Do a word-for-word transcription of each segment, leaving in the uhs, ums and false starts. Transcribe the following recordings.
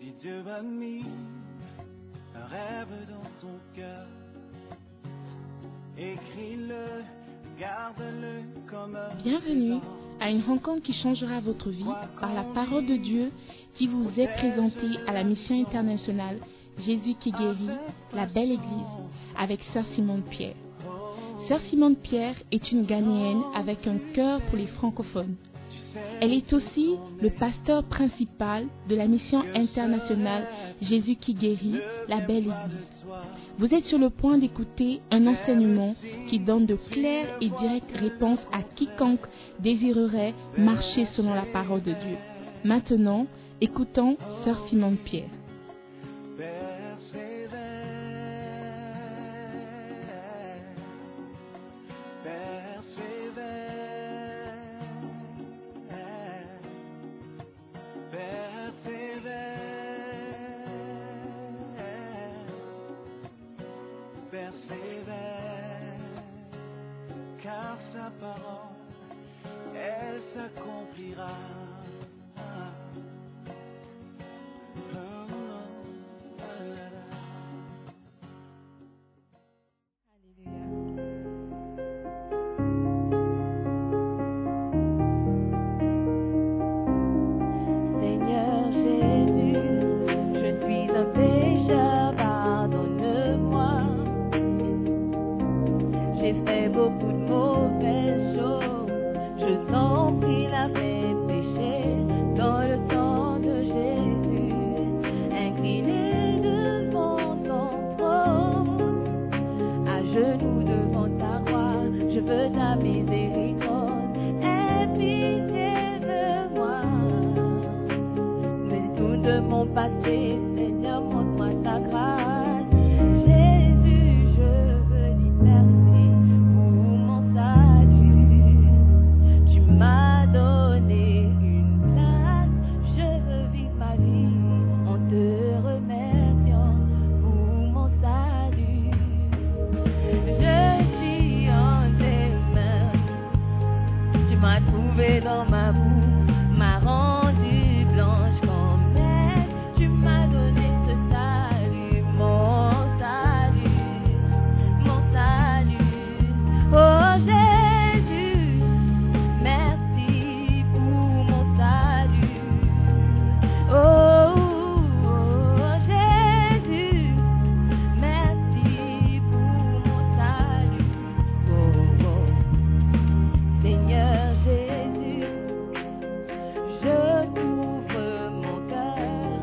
Si Dieu a mis un rêve dans ton cœur, écris-le, garde-le comme un... Bienvenue à une rencontre qui changera votre vie par la parole de Dieu qui vous est présentée à la mission internationale Jésus qui guérit, la belle église, avec Sœur Simone Pierre. Sœur Simone Pierre est une Ghanéenne avec un cœur pour les francophones. Elle est aussi le pasteur principal de la mission internationale Jésus qui guérit, la belle église. Vous êtes sur le point d'écouter un enseignement qui donne de claires et directes réponses à quiconque désirerait marcher selon la parole de Dieu. Maintenant, écoutons Sœur Simone Pierre. Car sa parole, elle s'accomplira. Seigneur Jésus, je suis un pécheur, pardonne-moi. J'ai fait beaucoup de mauvaises choses, je t'en prie, la paix péché dans le sang de Jésus, incliné devant ton trône, à genoux devant ta croix, je veux ta miséricorde, aie pitié de moi, mais tout de mon passé, Seigneur, montre-moi ta grâce. Dans ma boue, m'a rendue blanche comme neige. Tu m'as donné ce salut, mon salut, mon salut. Oh Jésus, merci pour mon salut. Oh, oh Jésus, merci pour mon salut. Oh, oh. Seigneur Jésus, je t'ouvre mon cœur.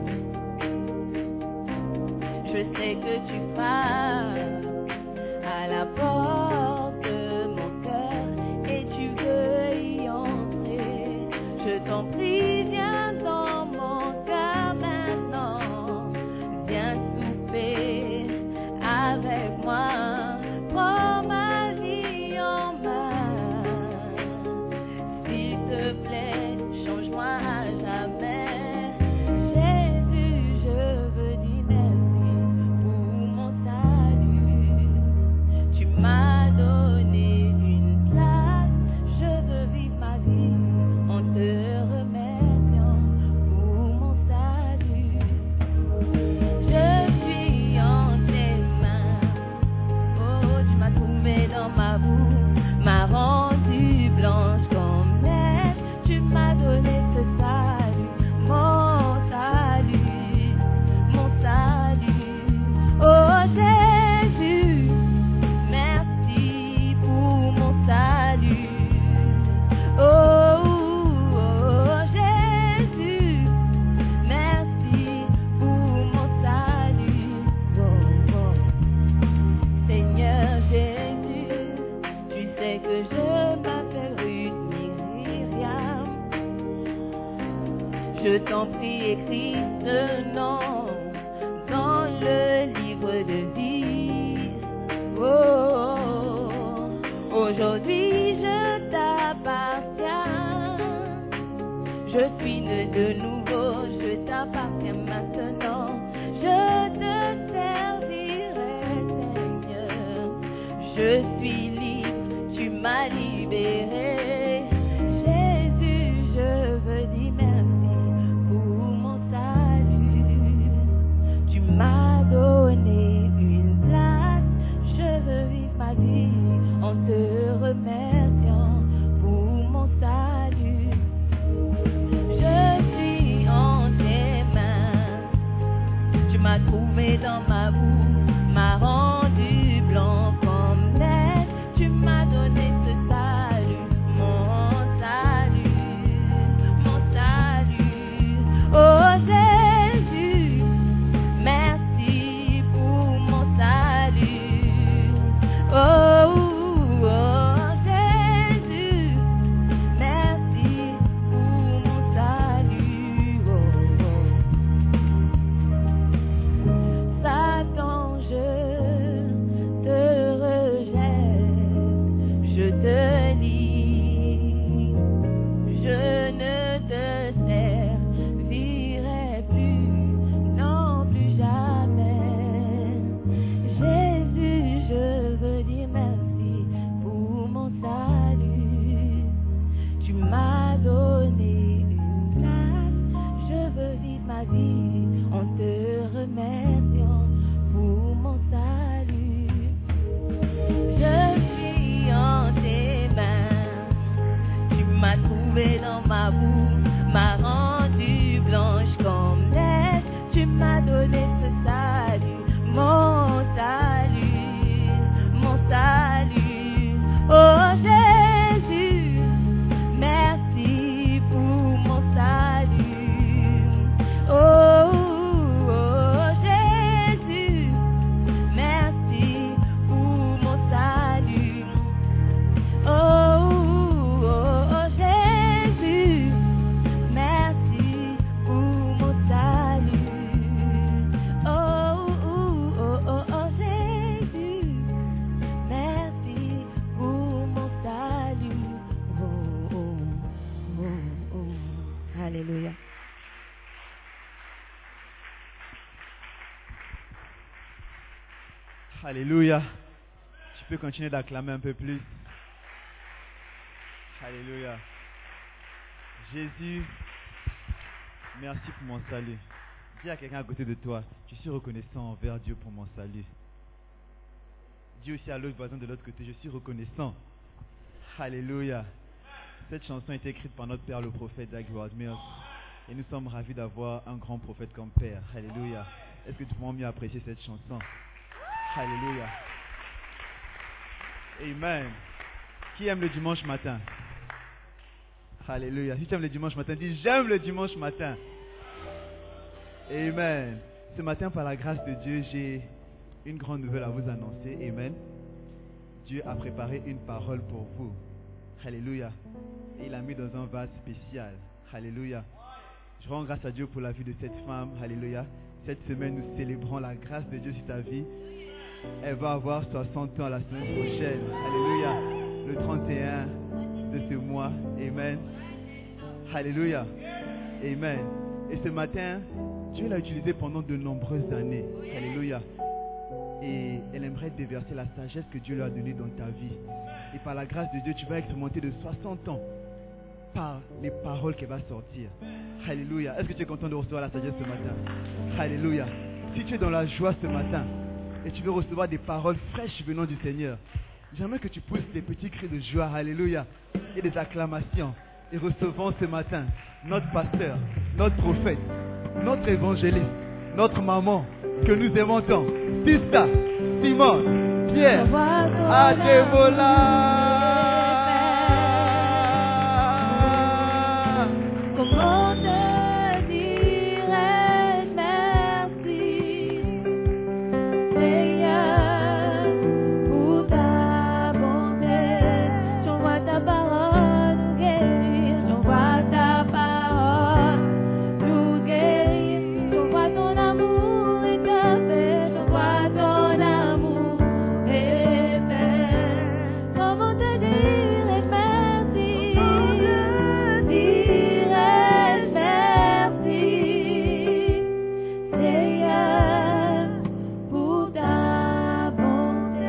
Je sais que tu passes à la porte de mon cœur et tu veux y entrer. Je t'en prie, viens dans mon cœur maintenant. Viens souper avec moi. Prends ma vie en main. S'il te plaît, change-moi à jamais. Jésus, je veux dire merci pour mon salut. Tu m'as donné une place, je veux vivre ma vie en te remerciant pour mon salut. Je suis en tes mains. Oh, tu m'as trouvé dans ma boue, m'a rendue blanche comme neige. Tu m'as donné ce salut, mon salut, mon salut. Oh Jésus, merci pour mon salut. Oh, oh Jésus, merci pour mon salut. Oh, oh. Seigneur Jésus, tu sais que je m'appelle Ruth Myriam. Je t'en prie, écris ce nom dans le livre de vie. Oh, aujourd'hui je t'appartiens. Je suis né de nouveau, je t'appartiens maintenant. Je te servirai, Seigneur. Je suis libre, tu m'as libéré. Jésus, je veux dire merci pour mon salut. Alléluia. Tu peux continuer d'acclamer un peu plus. Alléluia. Jésus, merci pour mon salut. Dis à quelqu'un à côté de toi, je suis reconnaissant envers Dieu pour mon salut. Dis aussi à l'autre voisin de l'autre côté, je suis reconnaissant. Alléluia. Cette chanson a été écrite par notre père le prophète Dag Heward-Mills. Et nous sommes ravis d'avoir un grand prophète comme père. Alléluia. Est-ce que tu peux mieux apprécier cette chanson? Alléluia. Amen. Qui aime le dimanche matin? Alléluia. Si tu aimes le dimanche matin, dis j'aime le dimanche matin. Amen. Ce matin, par la grâce de Dieu, j'ai une grande nouvelle à vous annoncer. Amen. Dieu a préparé une parole pour vous. Alléluia. Et il l'a mis dans un vase spécial. Alléluia. Je rends grâce à Dieu pour la vie de cette femme. Alléluia. Cette semaine, nous célébrons la grâce de Dieu sur ta vie. Elle va avoir soixante ans la semaine prochaine. Alléluia. Le trente et un de ce mois. Amen. Alléluia. Amen. Et ce matin, Dieu l'a utilisé pendant de nombreuses années. Alléluia. Et elle aimerait déverser la sagesse que Dieu lui a donnée dans ta vie. Et par la grâce de Dieu, tu vas expérimenter de soixante ans par les paroles qu'elle va sortir. Alléluia. Est-ce que tu es content de recevoir la sagesse ce matin? Alléluia. Si tu es dans la joie ce matin et tu veux recevoir des paroles fraîches venant du Seigneur, j'aimerais que tu pousses des petits cris de joie. Alléluia. Et des acclamations. Et recevons ce matin notre pasteur, notre prophète, notre évangéliste, notre maman que nous aimons tant. Tista, Simone, Pierre, Adébola. Comment te dirais merci, Seigneur, pour ta bonté. J'envoie ta parole nous guérir, j'envoie ta parole nous guérir, j'envoie ton amour et ta paix, j'envoie ton amour et paix. Comment te dirais merci, dirais merci, Seigneur, pour ta bonté.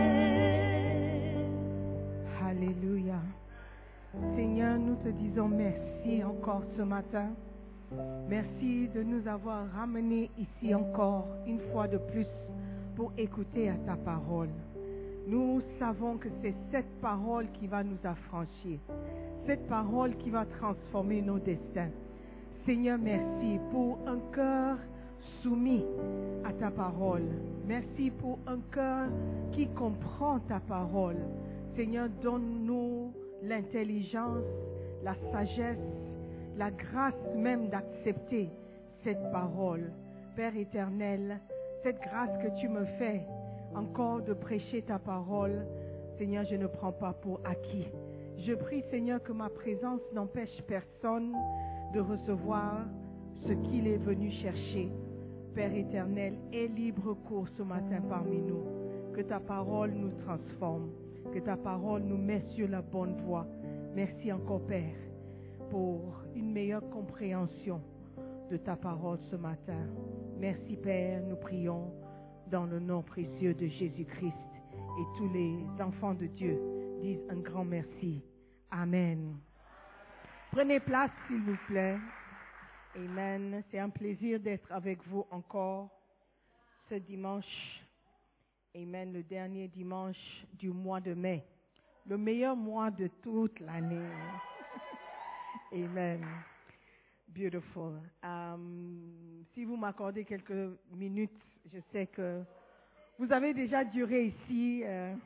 Alléluia. Seigneur, nous te disons merci encore ce matin. Merci de nous avoir ramenés ici encore une fois de plus pour écouter à ta parole. Nous savons que c'est cette parole qui va nous affranchir, cette parole qui va transformer nos destins. Seigneur, merci pour un cœur soumis à ta parole. Merci pour un cœur qui comprend ta parole. Seigneur, donne-nous l'intelligence, la sagesse, la grâce même d'accepter cette parole. Père éternel, cette grâce que tu me fais encore de prêcher ta parole, Seigneur, je ne prends pas pour acquis. Je prie, Seigneur, que ma présence n'empêche personne de recevoir ce qu'il est venu chercher. Père éternel, aie libre cours ce matin parmi nous. Que ta parole nous transforme, que ta parole nous mette sur la bonne voie. Merci encore, Père, pour une meilleure compréhension de ta parole ce matin. Merci, Père, nous prions dans le nom précieux de Jésus-Christ. Et tous les enfants de Dieu disent un grand merci. Amen. Prenez place, s'il vous plaît. Amen. C'est un plaisir d'être avec vous encore ce dimanche. Amen. Le dernier dimanche du mois de mai. Le meilleur mois de toute l'année. Amen. Beautiful. Um, si vous m'accordez quelques minutes, je sais que vous avez déjà duré ici, euh,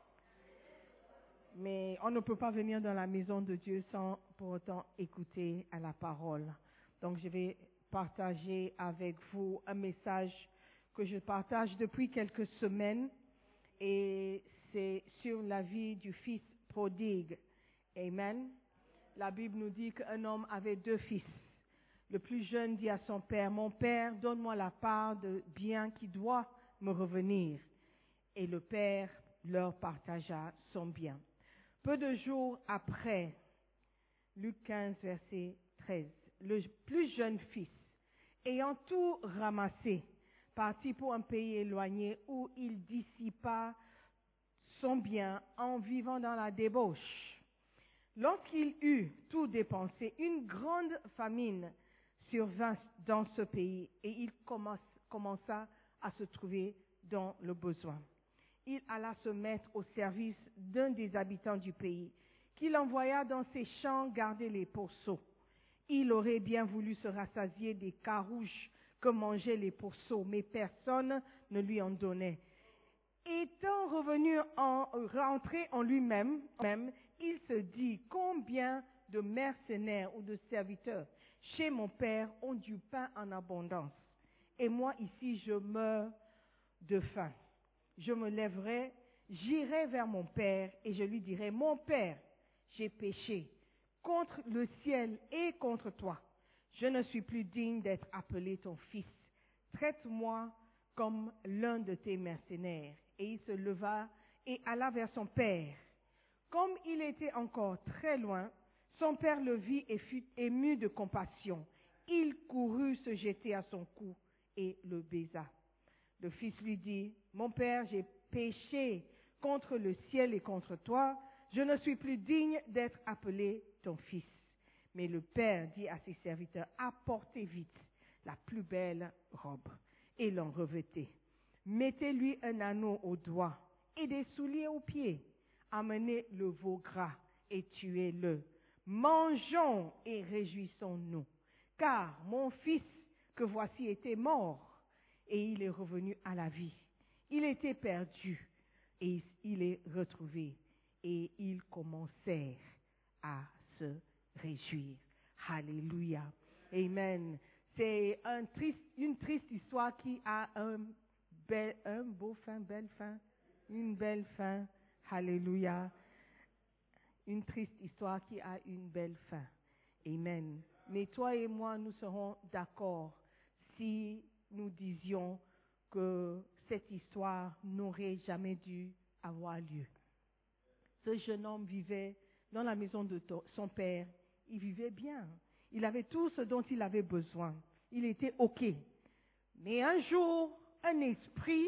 mais on ne peut pas venir dans la maison de Dieu sans pour autant écouter à la parole. Donc je vais partager avec vous un message que je partage depuis quelques semaines et c'est sur la vie du fils prodigue. Amen. La Bible nous dit qu'un homme avait deux fils. Le plus jeune dit à son père, « Mon père, donne-moi la part de bien qui doit me revenir. » Et le père leur partagea son bien. Peu de jours après, Luc quinze, verset treize, le plus jeune fils, ayant tout ramassé, partit pour un pays éloigné où il dissipa son bien en vivant dans la débauche. Lorsqu'il eut tout dépensé, une grande famine survint dans ce pays et il commença à se trouver dans le besoin. Il alla se mettre au service d'un des habitants du pays, qu'il envoya dans ses champs garder les pourceaux. Il aurait bien voulu se rassasier des carouches que mangeaient les pourceaux, mais personne ne lui en donnait. Étant revenu en, rentré en lui-même, même, il se dit, combien de mercenaires ou de serviteurs chez mon père ont du pain en abondance, et moi ici je meurs de faim. Je me lèverai, j'irai vers mon père et je lui dirai, mon père, j'ai péché contre le ciel et contre toi. Je ne suis plus digne d'être appelé ton fils. Traite-moi comme l'un de tes mercenaires. Et il se leva et alla vers son père. Comme il était encore très loin, son père le vit et fut ému de compassion. Il courut se jeter à son cou et le baisa. Le fils lui dit, mon père, j'ai péché contre le ciel et contre toi. Je ne suis plus digne d'être appelé ton fils. Mais le père dit à ses serviteurs, apportez vite la plus belle robe et l'en revêtez. Mettez-lui un anneau au doigt et des souliers aux pieds. Amenez le veau gras et tuez-le. Mangeons et réjouissons-nous. Car mon fils que voici était mort et il est revenu à la vie. Il était perdu et il est retrouvé. Et ils commencèrent à se réjouir. Alléluia. Amen. C'est un triste, une triste histoire qui a un, bel, un beau fin, belle fin, une belle fin. Alléluia. Une triste histoire qui a une belle fin. Amen. Mais toi et moi, nous serons d'accord si nous disions que cette histoire n'aurait jamais dû avoir lieu. Ce jeune homme vivait dans la maison de son père. Il vivait bien. Il avait tout ce dont il avait besoin. Il était OK. Mais un jour, un esprit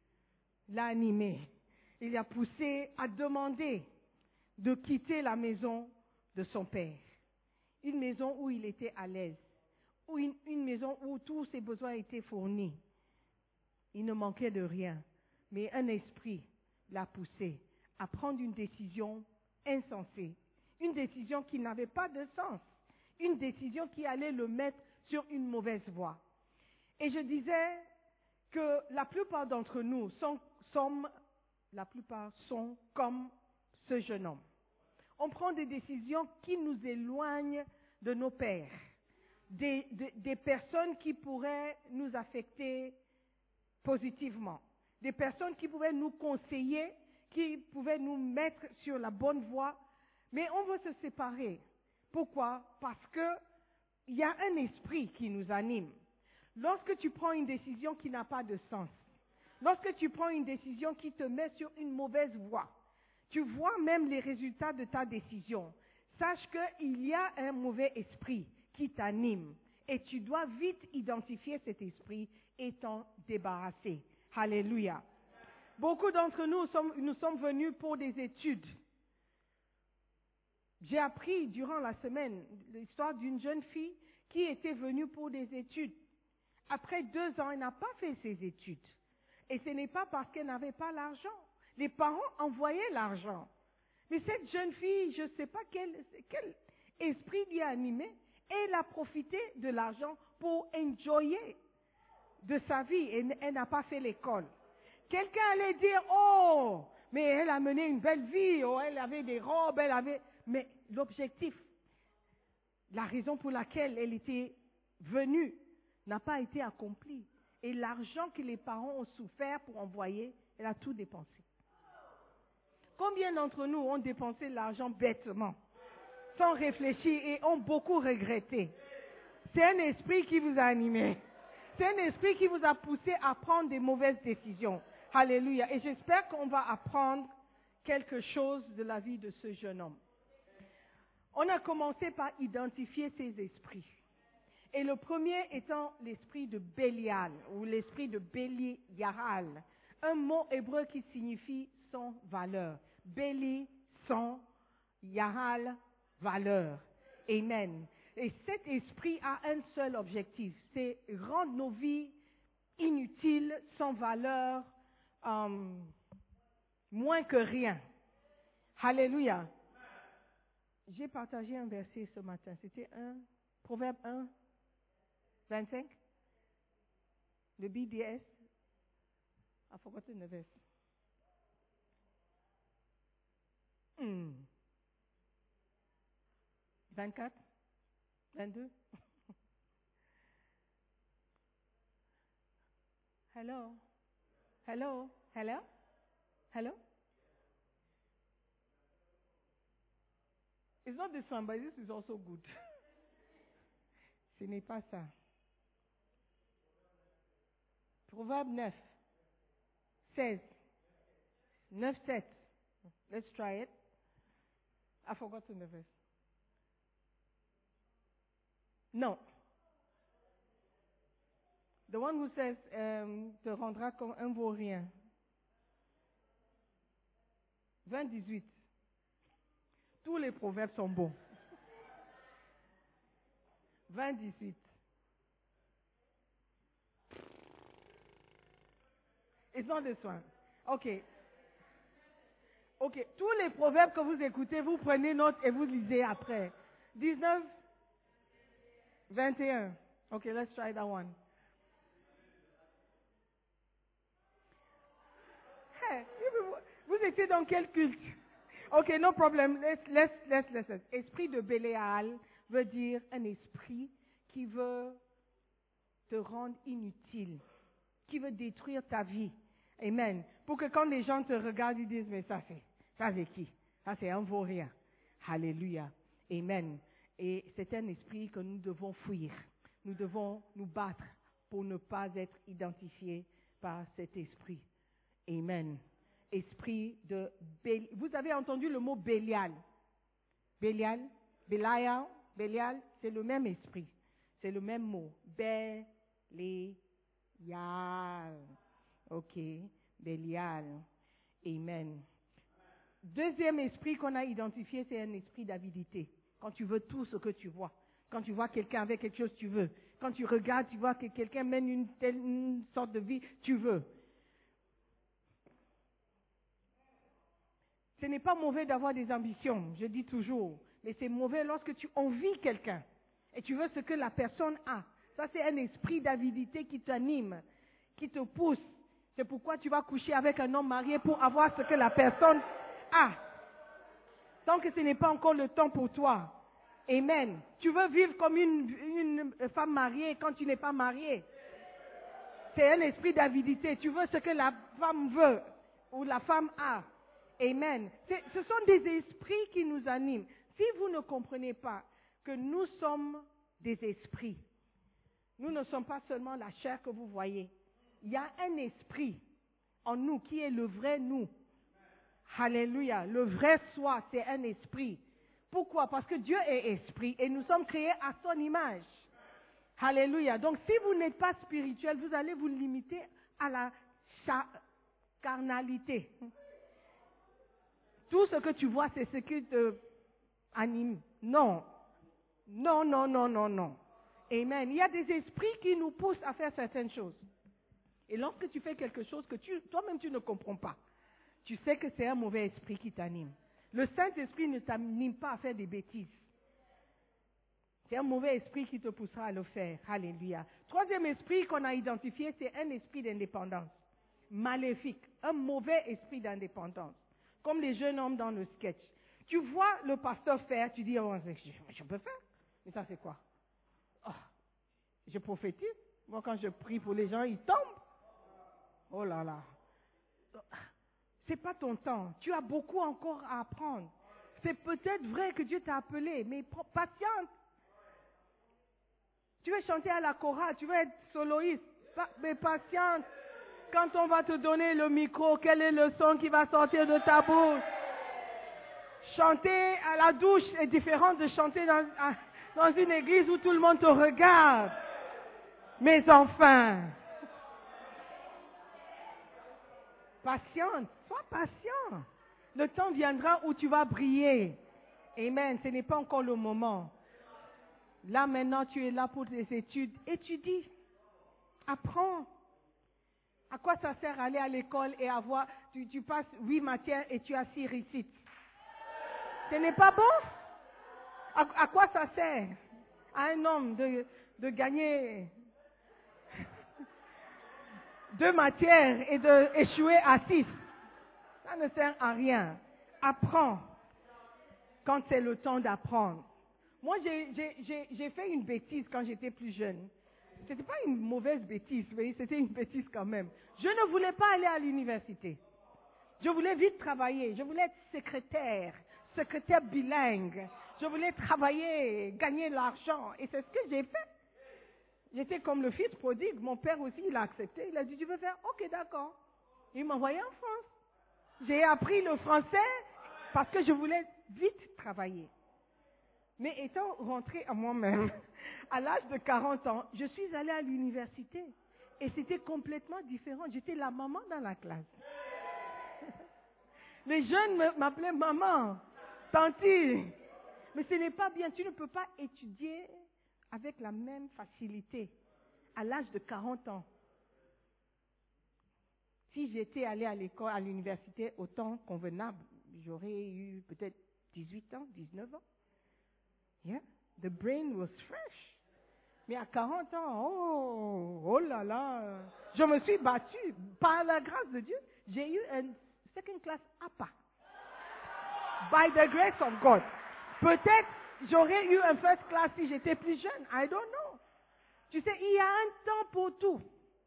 l'a animé. Il l'a poussé à demander de quitter la maison de son père. Une maison où il était à l'aise. Ou une, une maison où tous ses besoins étaient fournis. Il ne manquait de rien. Mais un esprit l'a poussé à prendre une décision insensée. Une décision qui n'avait pas de sens. Une décision qui allait le mettre sur une mauvaise voie. Et je disais que la plupart d'entre nous sont, sommes, la plupart sont comme ce jeune homme. On prend des décisions qui nous éloignent de nos pères. Des, des, des personnes qui pourraient nous affecter positivement. Des personnes qui pourraient nous conseiller, qui pouvaient nous mettre sur la bonne voie. Mais on veut se séparer. Pourquoi? Parce que il y a un esprit qui nous anime. Lorsque tu prends une décision qui n'a pas de sens, lorsque tu prends une décision qui te met sur une mauvaise voie, tu vois même les résultats de ta décision. Sache qu'il y a un mauvais esprit qui t'anime et tu dois vite identifier cet esprit et t'en débarrasser. Alléluia. Beaucoup d'entre nous sommes, nous sommes venus pour des études. J'ai appris durant la semaine l'histoire d'une jeune fille qui était venue pour des études. Après deux ans, elle n'a pas fait ses études. Et ce n'est pas parce qu'elle n'avait pas l'argent. Les parents envoyaient l'argent. Mais cette jeune fille, je ne sais pas quel, quel esprit lui a animé, elle a profité de l'argent pour enjoyer de sa vie et elle n'a pas fait l'école. Quelqu'un allait dire, oh, mais elle a mené une belle vie, oh, elle avait des robes, elle avait... Mais l'objectif, la raison pour laquelle elle était venue, n'a pas été accompli. Et l'argent que les parents ont souffert pour envoyer, elle a tout dépensé. Combien d'entre nous ont dépensé l'argent bêtement, sans réfléchir et ont beaucoup regretté? C'est un esprit qui vous a animé. C'est un esprit qui vous a poussé à prendre des mauvaises décisions. Alléluia. Et j'espère qu'on va apprendre quelque chose de la vie de ce jeune homme. On a commencé par identifier ces esprits. Et le premier étant l'esprit de Bélial, ou l'esprit de Béli-Yaral, un mot hébreu qui signifie sans valeur. Béli, sans, Yaral, valeur. Amen. Et cet esprit a un seul objectif, c'est rendre nos vies inutiles, sans valeur, euh, moins que rien. Alléluia. J'ai partagé un verset ce matin, c'était un Proverbe un, vingt-cinq, le B D S. I forgot the verse. Hmm. vingt-quatre, vingt-deux. Hello? Hello? Hello? Hello? It's not this one, but this is also good. Ce n'est pas ça. Proverbe neuf, seize, neuf, sept. Let's try it. I forgot the verse. No. The one who says, um, te rendra comme un vaurien. vingt dix-huit. Tous les proverbes sont bons. vingt dix-huit. It's not this one. OK. OK. Tous les proverbes que vous écoutez, vous prenez note et vous lisez après. dix-neuf, vingt et un. OK, let's try that one. Hey, vous étiez dans quel culte? OK, no problem. Let's, let's, let's listen. Esprit de Bélial veut dire un esprit qui veut te rendre inutile, qui veut détruire ta vie. Amen. Pour que quand les gens te regardent, ils disent, mais ça c'est, ça c'est qui? Ça c'est un vaurien. Alléluia. Amen. Et c'est un esprit que nous devons fuir. Nous devons nous battre pour ne pas être identifiés par cet esprit. Amen. Esprit de Bélial. Vous avez entendu le mot Bélial. Bélial, Bélial, Bélial, c'est le même esprit. C'est le même mot. Bélial. OK. Bélial. Amen. Deuxième esprit qu'on a identifié, c'est un esprit d'avidité. Quand tu veux tout ce que tu vois. Quand tu vois quelqu'un avec quelque chose, tu veux. Quand tu regardes, tu vois que quelqu'un mène une telle une sorte de vie, tu veux. Ce n'est pas mauvais d'avoir des ambitions, je dis toujours. Mais c'est mauvais lorsque tu envies quelqu'un. Et tu veux ce que la personne a. Ça, c'est un esprit d'avidité qui t'anime, qui te pousse. C'est pourquoi tu vas coucher avec un homme marié pour avoir ce que la personne a. Tant que ce n'est pas encore le temps pour toi. Amen. Tu veux vivre comme une, une femme mariée quand tu n'es pas mariée. C'est un esprit d'avidité. Tu veux ce que la femme veut ou la femme a. Amen. C'est, ce sont des esprits qui nous animent. Si vous ne comprenez pas que nous sommes des esprits, nous ne sommes pas seulement la chair que vous voyez. Il y a un esprit en nous qui est le vrai nous. Alléluia. Le vrai soi, c'est un esprit. Pourquoi? Parce que Dieu est esprit et nous sommes créés à son image. Alléluia. Donc si vous n'êtes pas spirituel, vous allez vous limiter à la cha- carnalité. Tout ce que tu vois, c'est ce qui te anime. Non. Non, non, non, non, non. Amen. Il y a des esprits qui nous poussent à faire certaines choses. Et lorsque tu fais quelque chose que tu, toi-même tu ne comprends pas, tu sais que c'est un mauvais esprit qui t'anime. Le Saint-Esprit ne t'anime pas à faire des bêtises. C'est un mauvais esprit qui te poussera à le faire. Alléluia. Troisième esprit qu'on a identifié, c'est un esprit d'indépendance. Maléfique. Un mauvais esprit d'indépendance. Comme les jeunes hommes dans le sketch. Tu vois le pasteur faire, tu dis, oh, je, je peux faire. Mais ça c'est quoi? Oh, je prophétise. Moi quand je prie pour les gens, ils tombent. Oh là là. C'est pas ton temps. Tu as beaucoup encore à apprendre. C'est peut-être vrai que Dieu t'a appelé, mais patiente. Tu veux chanter à la chorale, tu veux être soloiste, mais patiente. Quand on va te donner le micro, quel est le son qui va sortir de ta bouche? Chanter à la douche est différent de chanter dans, dans une église où tout le monde te regarde. Mais enfin, patiente, sois patient. Le temps viendra où tu vas briller. Amen. Ce n'est pas encore le moment. Là, maintenant, tu es là pour tes études. Étudie. Apprends. À quoi ça sert aller à l'école et avoir, tu, tu passes huit matières et tu as six réussites? Ce n'est pas bon? À, à quoi ça sert à un homme de, de gagner deux matières et d'échouer à six? Ça ne sert à rien. Apprends quand c'est le temps d'apprendre. Moi, j'ai, j'ai, j'ai, j'ai fait une bêtise quand j'étais plus jeune. Ce n'était pas une mauvaise bêtise, mais c'était une bêtise quand même. Je ne voulais pas aller à l'université. Je voulais vite travailler. Je voulais être secrétaire, secrétaire bilingue. Je voulais travailler, gagner de l'argent. Et c'est ce que j'ai fait. J'étais comme le fils prodigue. Mon père aussi, il a accepté. Il a dit, tu veux faire? Ok, d'accord. Il m'a envoyé en France. J'ai appris le français parce que je voulais vite travailler. Mais étant rentrée à moi-même, à l'âge de quarante ans, je suis allée à l'université. Et c'était complètement différent. J'étais la maman dans la classe. Les jeunes m'appelaient maman, tantie. Mais ce n'est pas bien. Tu ne peux pas étudier avec la même facilité à l'âge de quarante ans. Si j'étais allée à l'école, à l'université au temps convenable, j'aurais eu peut-être dix-huit ans, dix-neuf ans. Yeah, the brain was fresh. Mais à quarante ans, oh, oh là là, je me suis battue. Par la grâce de Dieu, j'ai eu un second class A P A. By the grace of God. Peut-être j'aurais eu un first class si j'étais plus jeune. I don't know. Tu sais, il y a un temps pour tout.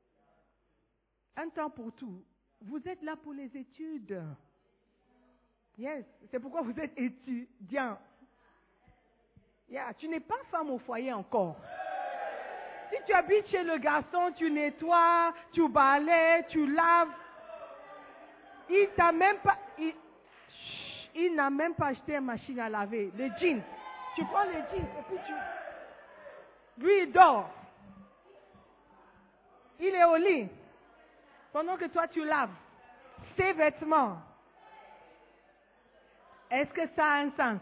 Un temps pour tout. Vous êtes là pour les études. Yes, c'est pourquoi vous êtes étudiant. Yeah, tu n'es pas femme au foyer encore. Si tu habites chez le garçon, tu nettoies, tu balayes, tu laves. Il t'a même pas, il, il n'a même pas acheté une machine à laver. Les jeans. Tu prends les jeans et puis tu... Lui, il dort. Il est au lit. Pendant que toi, tu laves ses vêtements. Est-ce que ça a un sens?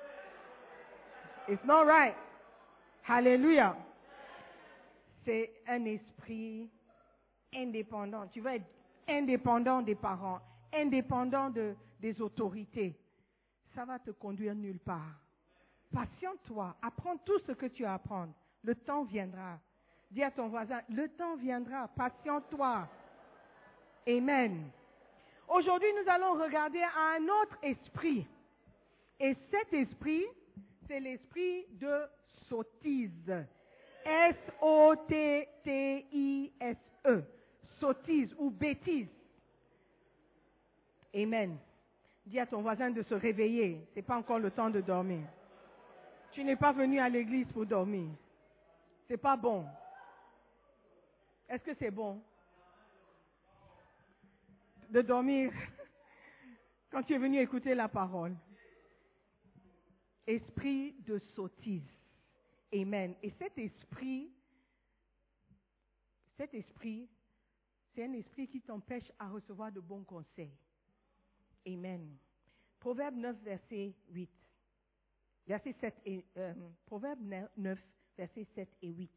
It's not right. Hallelujah. C'est un esprit indépendant. Tu vas être indépendant des parents, indépendant de, des autorités. Ça va te conduire nulle part. Patiente-toi. Apprends tout ce que tu as à apprendre. Le temps viendra. Dis à ton voisin, le temps viendra. Patiente-toi. Amen. Aujourd'hui, nous allons regarder à un autre esprit. Et cet esprit, c'est l'esprit de sottise. S O T T I S E. Sottise ou bêtise. Amen. Dis à ton voisin de se réveiller. Ce n'est pas encore le temps de dormir. Tu n'es pas venu à l'église pour dormir. Ce n'est pas bon. Est-ce que c'est bon de dormir quand tu es venu écouter la parole? Esprit de sottise. Amen. Et cet esprit, cet esprit, c'est un esprit qui t'empêche à recevoir de bons conseils. Amen. Proverbe neuf, verset huit. Verset sept et, euh, Proverbe neuf, verset sept et huit.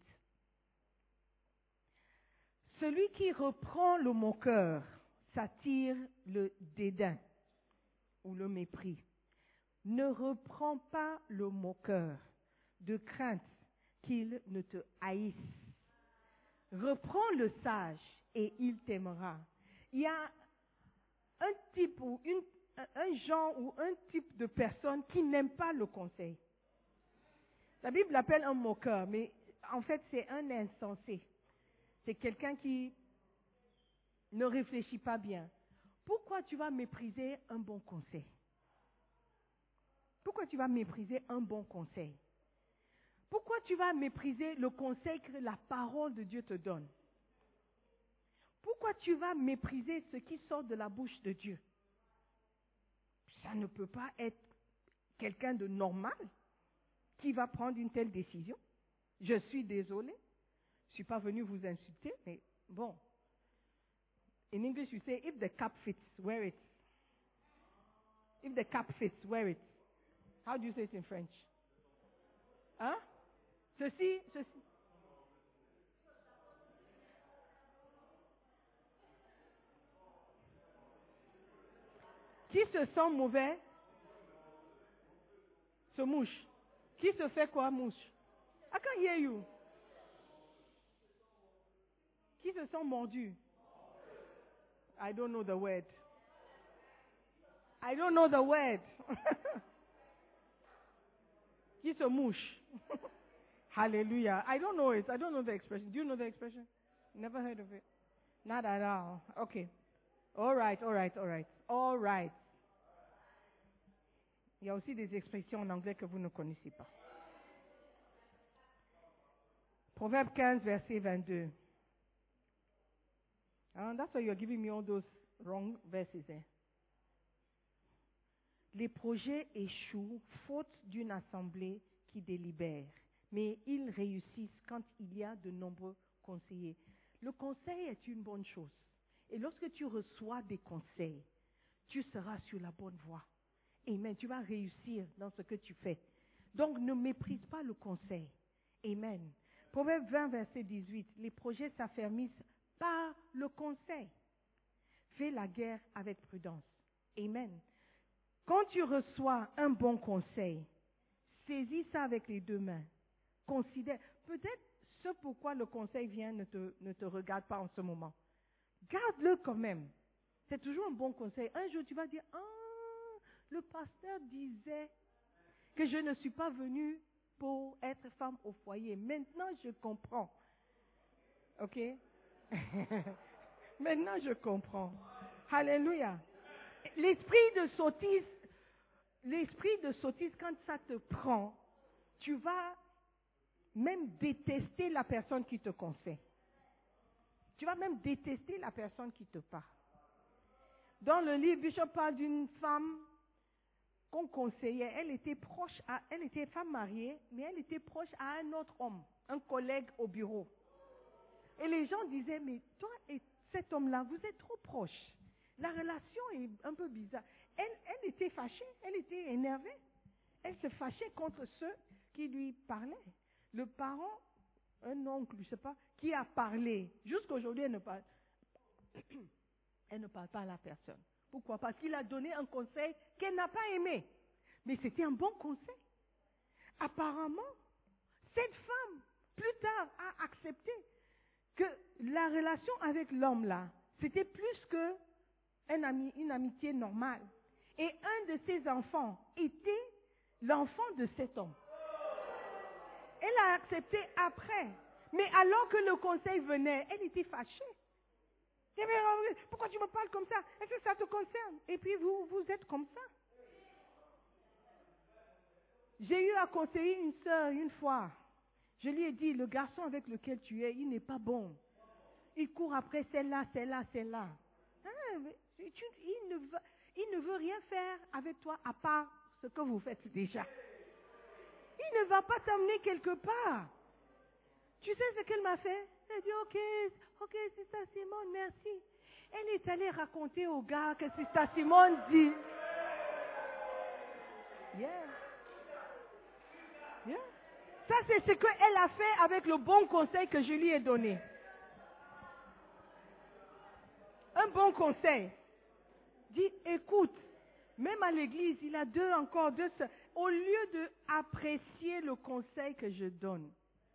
Celui qui reprend le moqueur s'attire le dédain ou le mépris. Ne reprends pas le moqueur de crainte qu'il ne te haïsse. Reprends le sage et il t'aimera. Il y a un type ou une, un genre ou un type de personne qui n'aime pas le conseil. La Bible l'appelle un moqueur, mais en fait c'est un insensé. C'est quelqu'un qui ne réfléchit pas bien. Pourquoi tu vas mépriser un bon conseil? Pourquoi tu vas mépriser un bon conseil? Pourquoi tu vas mépriser le conseil que la parole de Dieu te donne? Pourquoi tu vas mépriser ce qui sort de la bouche de Dieu? Ça ne peut pas être quelqu'un de normal qui va prendre une telle décision. Je suis désolée. Je ne suis pas venue vous insulter, mais bon. In English, you say, if the cap fits, wear it. If the cap fits, wear it. How do you say it in French? Hein? Ceci, ceci. Qui se sent mauvais, se mouche. Qui se fait quoi, mouche? I can't hear you. Qui se sent mordu? I don't know the word. I don't know the word. Qui se mouche? Hallelujah. I don't know it. I don't know the expression. Do you know the expression? Never heard of it. Not at all. Okay. All right, all right, all right. All right. Il y a aussi des expressions en anglais que vous ne connaissez pas. Proverbe quinze, verset vingt-deux. And that's why you're giving me all those wrong verses there. Les projets échouent faute d'une assemblée qui délibère, mais ils réussissent quand il y a de nombreux conseillers. Le conseil est une bonne chose. Et lorsque tu reçois des conseils, tu seras sur la bonne voie. Amen. Tu vas réussir dans ce que tu fais. Donc, ne méprise pas le conseil. Amen. Proverbe vingt, verset dix-huit. Les projets s'affermissent par le conseil. Fais la guerre avec prudence. Amen. Quand tu reçois un bon conseil, saisis ça avec les deux mains. Considère. Peut-être ce pourquoi le conseil vient ne te, ne te regarde pas en ce moment. Garde-le quand même. C'est toujours un bon conseil. Un jour, tu vas dire, ah, le pasteur disait que je ne suis pas venue pour être femme au foyer. Maintenant, je comprends. OK? Maintenant, je comprends. Alléluia. L'esprit de sottise, l'esprit de sottise, quand ça te prend, tu vas même détester la personne qui te conseille. Tu vas même détester la personne qui te parle. Dans le livre, Bishop parle d'une femme qu'on conseillait. Elle était proche, à, elle était femme mariée, mais elle était proche à un autre homme, un collègue au bureau. Et les gens disaient, mais toi et cet homme-là, vous êtes trop proches. La relation est un peu bizarre. Elle, elle était fâchée, elle était énervée. Elle se fâchait contre ceux qui lui parlaient. Le parent, un oncle, je ne sais pas, qui a parlé. Jusqu'aujourd'hui, elle ne parle, elle ne parle pas à la personne. Pourquoi? Parce qu'il a donné un conseil qu'elle n'a pas aimé. Mais c'était un bon conseil. Apparemment, cette femme, plus tard, a accepté que la relation avec l'homme-là, c'était plus que un ami, une amitié normale. Et un de ses enfants était l'enfant de cet homme. Elle a accepté après. Mais alors que le conseil venait, elle était fâchée. Pourquoi tu me parles comme ça? Est-ce que ça te concerne? Et puis vous, vous êtes comme ça. J'ai eu à conseiller une sœur une fois. Je lui ai dit, le garçon avec lequel tu es, il n'est pas bon. Il court après celle-là, celle-là, celle-là. Ah, mais tu, il, ne veut, il ne veut rien faire avec toi à part ce que vous faites déjà. Il ne va pas t'amener quelque part. Tu sais ce qu'elle m'a fait? Elle dit, ok, ok, c'est ça, Simone, merci. Elle est allée raconter au gars que c'est ça, Simone dit. Yeah. Yeah. Ça, c'est ce qu'elle a fait avec le bon conseil que je lui ai donné. Un bon conseil. Dis, écoute, même à l'église, il a deux encore, deux sœurs. Au lieu d'apprécier le conseil que je donne,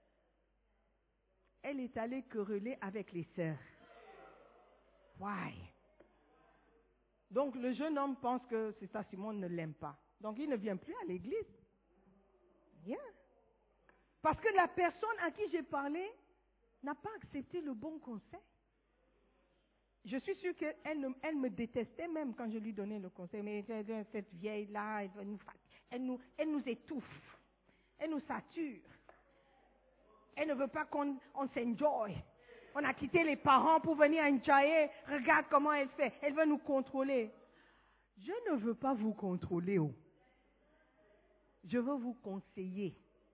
elle est allée quereller avec les sœurs. Why? Donc le jeune homme pense que c'est ça, Simone ne l'aime pas. Donc il ne vient plus à l'église. Yeah. Parce que la personne à qui j'ai parlé n'a pas accepté le bon conseil. Je suis sûre qu'elle elle me détestait même quand je lui donnais le conseil. Mais cette vieille-là, elle nous, elle, nous, elle nous étouffe. Elle nous sature. Elle ne veut pas qu'on on s'enjoy. On a quitté les parents pour venir enjoyer. Regarde comment elle fait. Elle veut nous contrôler. Je ne veux pas vous contrôler. Oh. Je veux vous conseiller.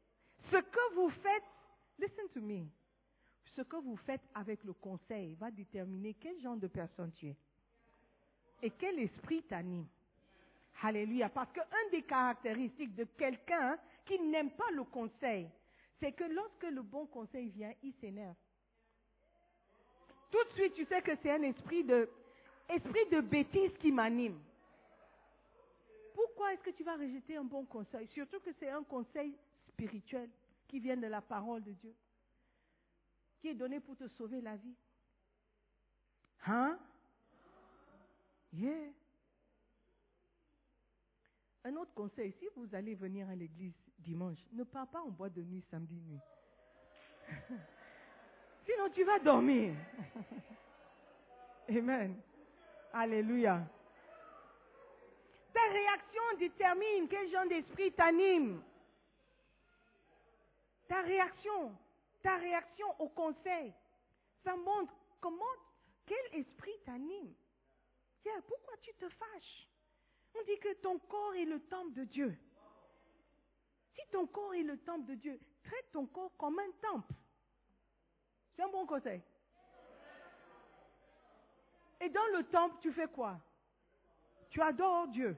Ce que vous faites, listen to me, ce que vous faites avec le conseil va déterminer quel genre de personne tu es et quel esprit t'anime. Alléluia. Parce qu'une des caractéristiques de quelqu'un qui n'aime pas le conseil, c'est que lorsque le bon conseil vient, il s'énerve. Tout de suite, tu sais que c'est un esprit de, esprit de bêtise qui m'anime. Pourquoi est-ce que tu vas rejeter un bon conseil? Surtout que c'est un conseil spirituel qui vient de la parole de Dieu, qui est donné pour te sauver la vie. Hein? Yeah. Un autre conseil, si vous allez venir à l'église dimanche, ne pars pas en boîte de nuit samedi nuit. Sinon tu vas dormir. Amen. Alléluia. Ta réaction détermine quel genre d'esprit t'anime. Ta réaction, ta réaction au conseil, ça montre comment, quel esprit t'anime. Tiens, pourquoi tu te fâches? On dit que ton corps est le temple de Dieu. Si ton corps est le temple de Dieu, traite ton corps comme un temple. C'est un bon conseil. Et dans le temple, tu fais quoi? Tu adores Dieu.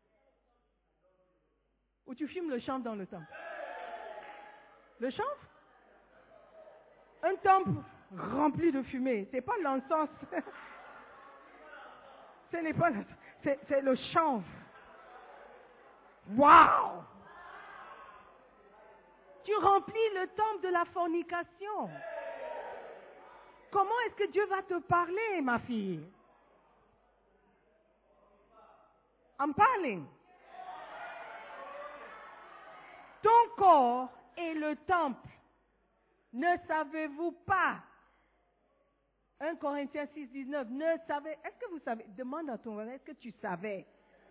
Ou tu fumes le chanvre dans le temple? Le chanvre? Un temple rempli de fumée. C'est pas l'encens. Ce n'est pas l'encens. C'est, c'est le chanvre. Waouh! Tu remplis le temple de la fornication. Comment est-ce que Dieu va te parler, ma fille? I'm parling. Ton corps est le temple. Ne savez-vous pas? un Corinthiens six, dix-neuf. Ne savez, est-ce que vous savez? Demande à ton voisin, est-ce que tu savais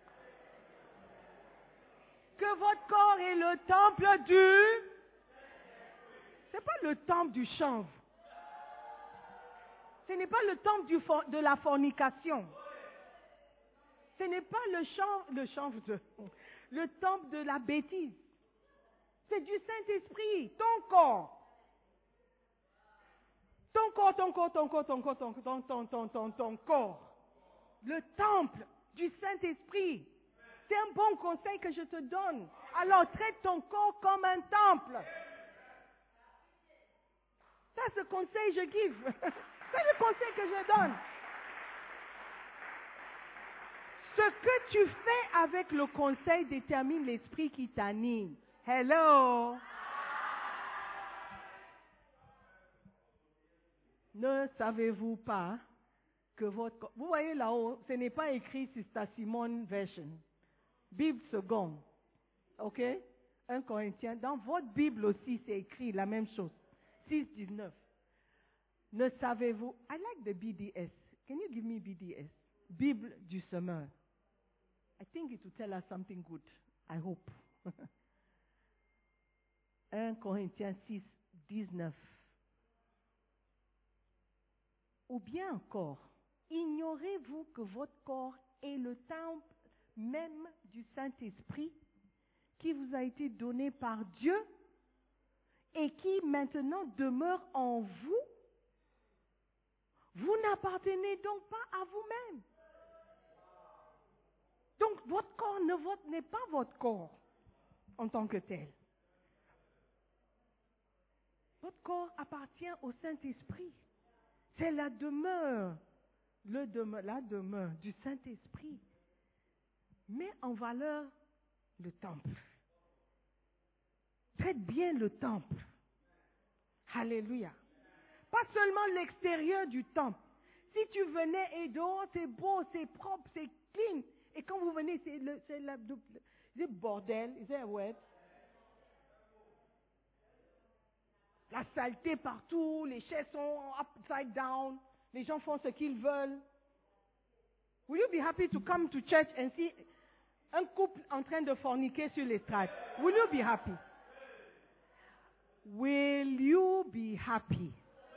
que votre corps est le temple du... C'est pas le temple du chanvre. Ce n'est pas le temple du for... de la fornication. Ce n'est pas le chanvre, le chanvre de... le temple de la bêtise. C'est du Saint-Esprit, ton corps. Ton corps, ton corps, ton corps, ton corps, ton corps, ton, ton, ton, ton, ton corps. Le temple du Saint-Esprit. C'est un bon conseil que je te donne. Alors traite ton corps comme un temple. Ça, ce conseil, je give. C'est le conseil que je donne. Ce que tu fais avec le conseil détermine l'esprit qui t'anime. Hello. Ne savez-vous pas que votre... Vous voyez là-haut, ce n'est pas écrit sur ta Simone Version. Bible seconde. OK? un Corinthiens. Dans votre Bible aussi, c'est écrit la même chose. six, dix-neuf. Ne savez-vous... I like the B D S. Can you give me B D S? Bible du semeur. I think it will tell us something good. I hope. un Corinthiens six, dix-neuf. Ou bien encore, ignorez-vous que votre corps est le temple même du Saint-Esprit qui vous a été donné par Dieu et qui maintenant demeure en vous? Vous n'appartenez donc pas à vous-même. Donc votre corps ne votre, n'est pas votre corps en tant que tel. Votre corps appartient au Saint-Esprit. C'est la demeure, le demeure, la demeure du Saint-Esprit. Mets en valeur le temple. Faites bien le temple. Alléluia. Pas seulement l'extérieur du temple. Si tu venais et dehors, c'est beau, c'est propre, c'est clean. Et quand vous venez, c'est le, c'est la, le, le bordel, is that a word? La saleté partout, les chaises sont upside down, les gens font ce qu'ils veulent. Will you be happy to come to church and see un couple en train de forniquer sur l'estrade? Will you be happy? Will you be happy?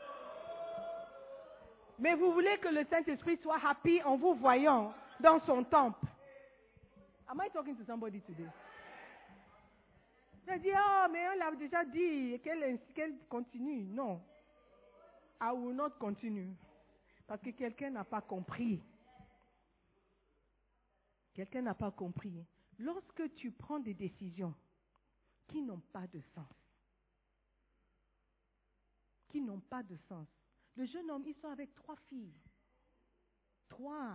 Mais vous voulez que le Saint-Esprit soit happy en vous voyant dans son temple. Am I talking to somebody today? Tu as dit, oh, mais on l'a déjà dit, qu'elle, qu'elle continue. Non. I will not continue. Parce que quelqu'un n'a pas compris. Quelqu'un n'a pas compris. Lorsque tu prends des décisions qui n'ont pas de sens, qui n'ont pas de sens. Le jeune homme, ils sont avec trois filles. Trois.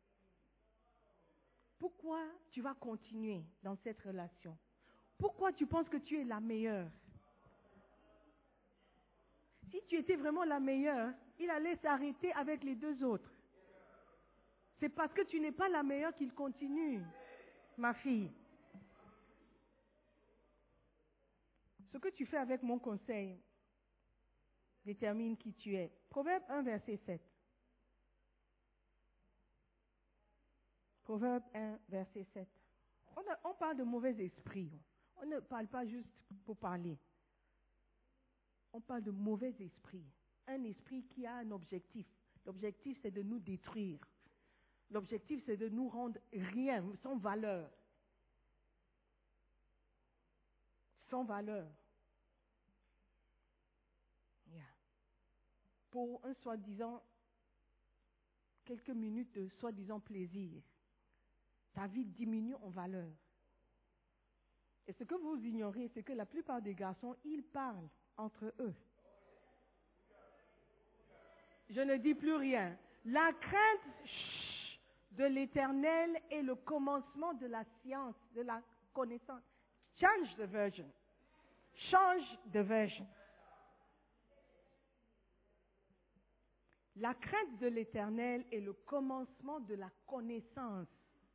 Pourquoi tu vas continuer dans cette relation? Pourquoi tu penses que tu es la meilleure? Si tu étais vraiment la meilleure, il allait s'arrêter avec les deux autres. C'est parce que tu n'es pas la meilleure qu'il continue, ma fille. Ce que tu fais avec mon conseil détermine qui tu es. Proverbe un, verset sept. Proverbe un, verset sept. On, a, on parle de mauvais esprit. On ne parle pas juste pour parler. On parle de mauvais esprit. Un esprit qui a un objectif. L'objectif, c'est de nous détruire. L'objectif, c'est de nous rendre rien, sans valeur. Sans valeur. Yeah. Pour un soi-disant, quelques minutes de soi-disant plaisir, ta vie diminue en valeur. Et ce que vous ignorez, c'est que la plupart des garçons, ils parlent entre eux. Je ne dis plus rien. La crainte chut, de l'Éternel est le commencement de la science, de la connaissance. Change the version. Change de version. La crainte de l'Éternel est le commencement de la connaissance.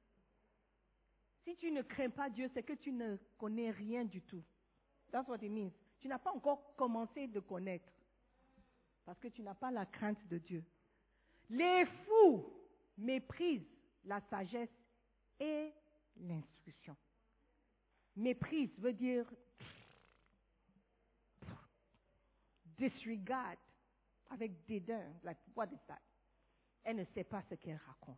Si tu ne crains pas Dieu, c'est que tu ne connais rien du tout. That's what it means. Tu n'as pas encore commencé de connaître. Parce que tu n'as pas la crainte de Dieu. Les fous méprisent la sagesse et l'instruction. Méprise veut dire disregard, avec dédain. Like, what is that? Elle ne sait pas ce qu'elle raconte.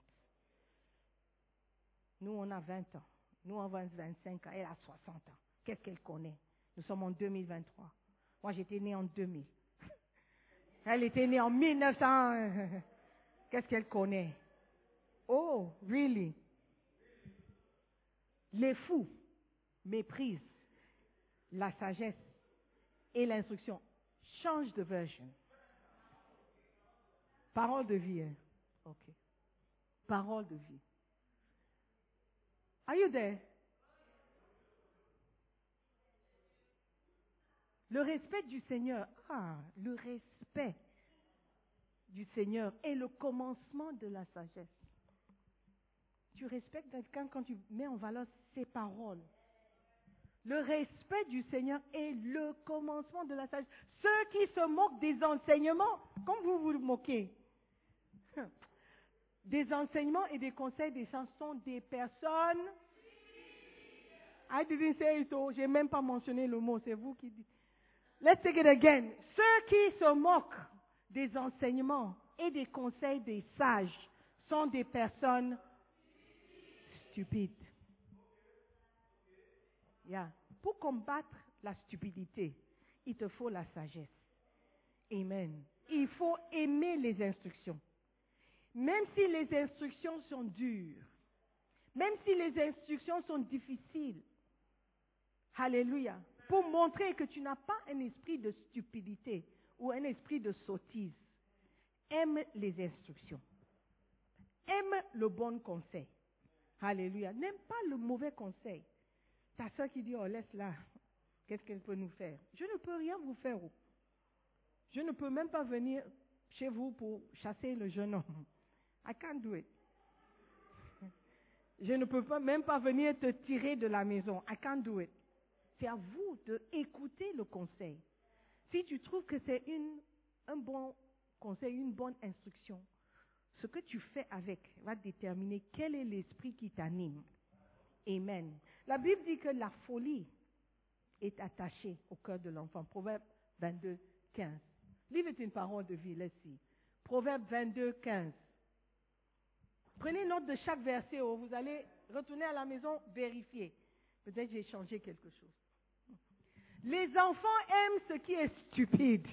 Nous, on a vingt ans. Nous, on a vingt-cinq ans. Elle a soixante ans. Qu'est-ce qu'elle connaît? Nous sommes en deux mille vingt-trois. Moi, j'étais née en deux mille. Elle était née en mille neuf cents. Qu'est-ce qu'elle connaît? Oh, really? Les fous méprisent la sagesse et l'instruction. Change de version. Parole de vie. Hein? Ok. Parole de vie. Are you there? Le respect du Seigneur. Ah, le respect du Seigneur est le commencement de la sagesse. Tu respectes quelqu'un quand tu mets en valeur ses paroles. Le respect du Seigneur est le commencement de la sagesse. Ceux qui se moquent des enseignements, comme vous vous moquez, des enseignements et des conseils des saints sont des personnes. I didn't say it, oh, j'ai même pas mentionné le mot, c'est vous qui dites. Let's take it again. Ceux qui se moquent des enseignements et des conseils des sages sont des personnes stupides. Yeah. Pour combattre la stupidité, il te faut la sagesse. Amen. Il faut aimer les instructions. Même si les instructions sont dures, même si les instructions sont difficiles, alléluia, pour montrer que tu n'as pas un esprit de stupidité ou un esprit de sottise, aime les instructions. Aime le bon conseil. Alléluia. N'aime pas le mauvais conseil. Ta soeur qui dit, oh laisse-la, qu'est-ce qu'elle peut nous faire? Je ne peux rien vous faire. Je ne peux même pas venir chez vous pour chasser le jeune homme. I can't do it. Je ne peux pas, même pas venir te tirer de la maison. I can't do it. C'est à vous d'écouter le conseil. Si tu trouves que c'est une, un bon conseil, une bonne instruction, ce que tu fais avec va déterminer quel est l'esprit qui t'anime. Amen. La Bible dit que la folie est attachée au cœur de l'enfant. Proverbe vingt-deux, quinze. Livre est une parole de vie, laisse-y. Proverbe vingt-deux, quinze. Prenez note de chaque verset. Oh, vous allez retourner à la maison, vérifier. Peut-être j'ai changé quelque chose. Les enfants aiment ce qui est stupide.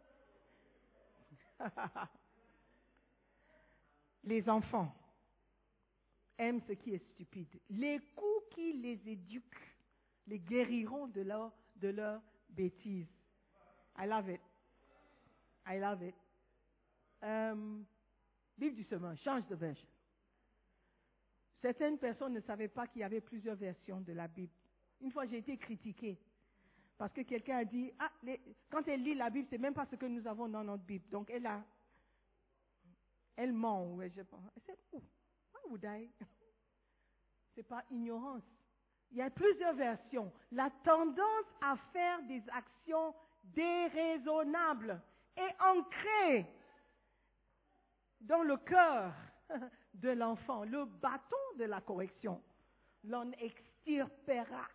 Les enfants aiment ce qui est stupide. Les coups qui les éduquent les guériront de leur, de leur bêtise. I love it. I love it. Um, Bible du semeur, change de version. Certaines personnes ne savaient pas qu'il y avait plusieurs versions de la Bible. Une fois, j'ai été critiquée parce que quelqu'un a dit, ah, les, quand elle lit la Bible, c'est même pas ce que nous avons dans notre Bible. Donc, elle a, elle ment. Ouais, je pense. Elle dit, oh, why would I? C'est pas ignorance. Il y a plusieurs versions. La tendance à faire des actions déraisonnables est ancrée dans le cœur de l'enfant. Le bâton de la correction l'en extirpera.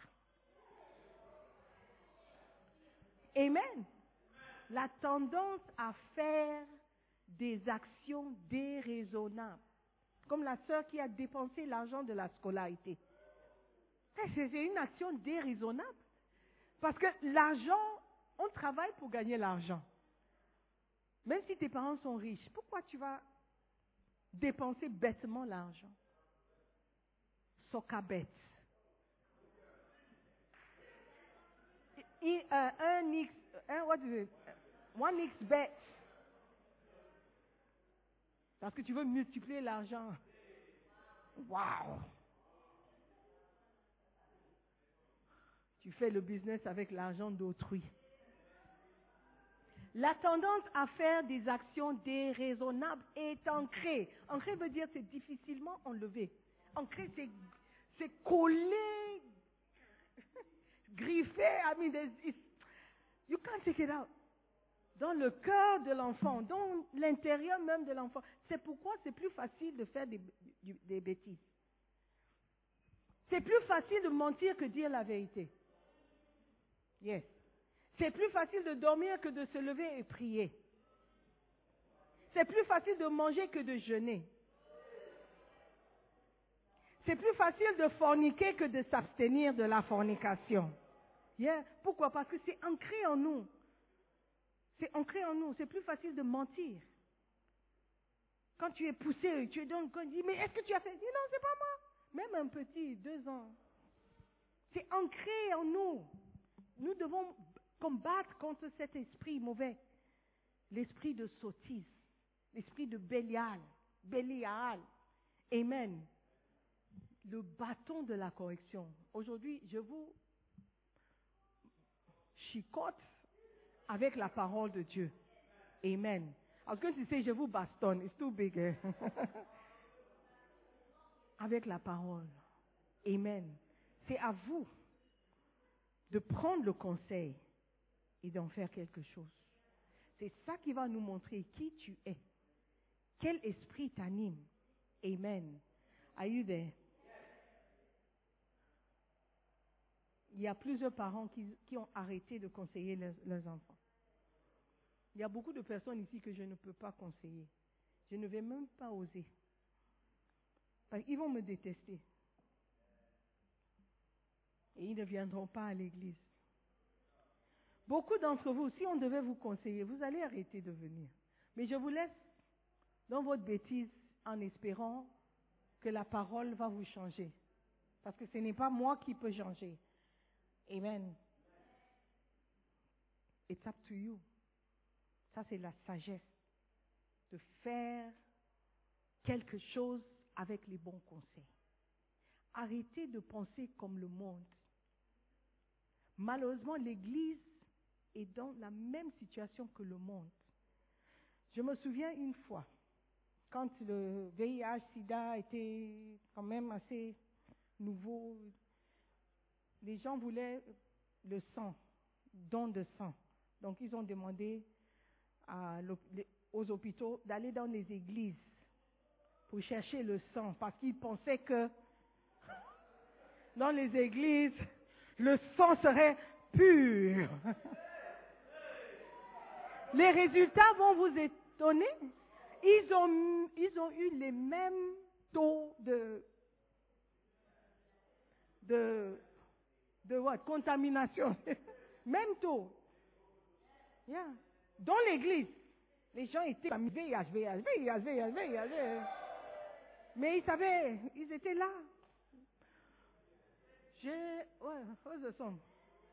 Amen. La tendance à faire des actions déraisonnables. Comme la sœur qui a dépensé l'argent de la scolarité. C'est une action déraisonnable. Parce que l'argent, on travaille pour gagner l'argent. Même si tes parents sont riches, pourquoi tu vas dépenser bêtement l'argent? Soca bête. Et, euh, un X, un, what is it? One X bet. Parce que tu veux multiplier l'argent. Wow! Tu fais le business avec l'argent d'autrui. La tendance à faire des actions déraisonnables est ancrée. Ancrée veut dire c'est difficilement enlevé. Ancré, c'est, c'est collé, griffé. I mean, it's, you can't take it out. Dans le cœur de l'enfant, dans l'intérieur même de l'enfant. C'est pourquoi c'est plus facile de faire des, des bêtises. C'est plus facile de mentir que de dire la vérité. Yes. C'est plus facile de dormir que de se lever et prier. C'est plus facile de manger que de jeûner. C'est plus facile de forniquer que de s'abstenir de la fornication. Yeah. Pourquoi? Parce que c'est ancré en nous. C'est ancré en nous. C'est plus facile de mentir. Quand tu es poussé, tu es donc, quand tu dis, mais est-ce que tu as fait? Dis non, c'est pas moi. Même un petit, deux ans. C'est ancré en nous. Nous devons combattre contre cet esprit mauvais. L'esprit de sottise. L'esprit de Bélial. Bélial. Amen. Le bâton de la correction. Aujourd'hui, je vous chicote avec la parole de Dieu. Amen. I was going to say, je vous bastonne. It's too big. Eh? Avec la parole. Amen. C'est à vous de prendre le conseil et d'en faire quelque chose. C'est ça qui va nous montrer qui tu es. Quel esprit t'anime. Amen. Are you there? Il y a plusieurs parents qui, qui ont arrêté de conseiller leurs, leurs enfants. Il y a beaucoup de personnes ici que je ne peux pas conseiller. Je ne vais même pas oser. Parce qu'ils vont me détester. Et ils ne viendront pas à l'église. Beaucoup d'entre vous, si on devait vous conseiller, vous allez arrêter de venir. Mais je vous laisse dans votre bêtise en espérant que la parole va vous changer. Parce que ce n'est pas moi qui peux changer. Amen. It's up to you. Ça, c'est la sagesse. De faire quelque chose avec les bons conseils. Arrêtez de penser comme le monde. Malheureusement, l'Église est dans la même situation que le monde. Je me souviens une fois, quand le V I H sida était quand même assez nouveau, les gens voulaient le sang, don de sang. Donc, ils ont demandé à, aux hôpitaux d'aller dans les églises pour chercher le sang, parce qu'ils pensaient que dans les églises, le sang serait pur. Les résultats vont vous étonner. Ils ont, ils ont eu les mêmes taux de, de, de what? Contamination. Même tôt. Yeah. Dans l'église, les gens étaient comme V I H, V I H, V I H, V I H, V I H. Mais ils savaient, ils étaient là. J'ai... Ouais, where's the song?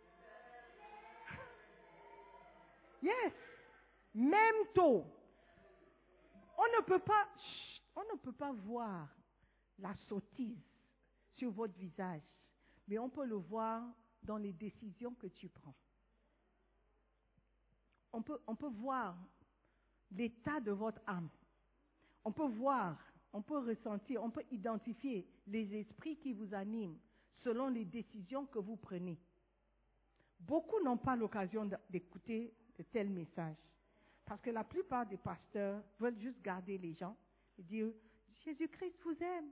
Yes. Même tôt. On ne peut pas, on ne peut pas voir la sottise sur votre visage, mais on peut le voir dans les décisions que tu prends. On peut, on peut voir l'état de votre âme. On peut voir, on peut ressentir, on peut identifier les esprits qui vous animent selon les décisions que vous prenez. Beaucoup n'ont pas l'occasion d'écouter de tels messages. Parce que la plupart des pasteurs veulent juste garder les gens et dire « Jésus-Christ vous aime.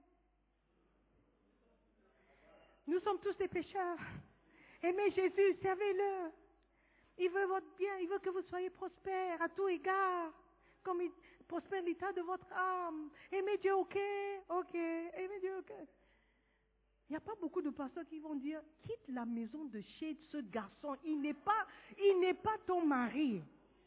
Nous sommes tous des pécheurs. Aimez Jésus, servez-le. Il veut votre bien, il veut que vous soyez prospères à tout égard, comme il prospère l'état de votre âme. Aimez Dieu, ok, ok, aimez Dieu, ok. » Il n'y a pas beaucoup de pasteurs qui vont dire « Quitte la maison de chez ce garçon, il n'est pas, il n'est pas ton mari. »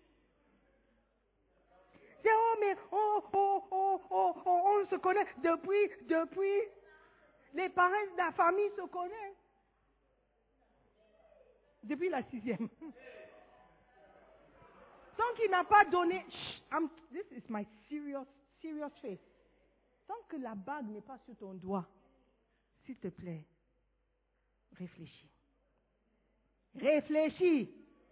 C'est oh mais oh oh oh oh oh on se connaît depuis depuis les parents de la famille se connaissent depuis la sixième. Tant qu'il n'a pas donné, I'm, this is my serious serious face. Tant que la bague n'est pas sur ton doigt, s'il te plaît, réfléchis. Réfléchis.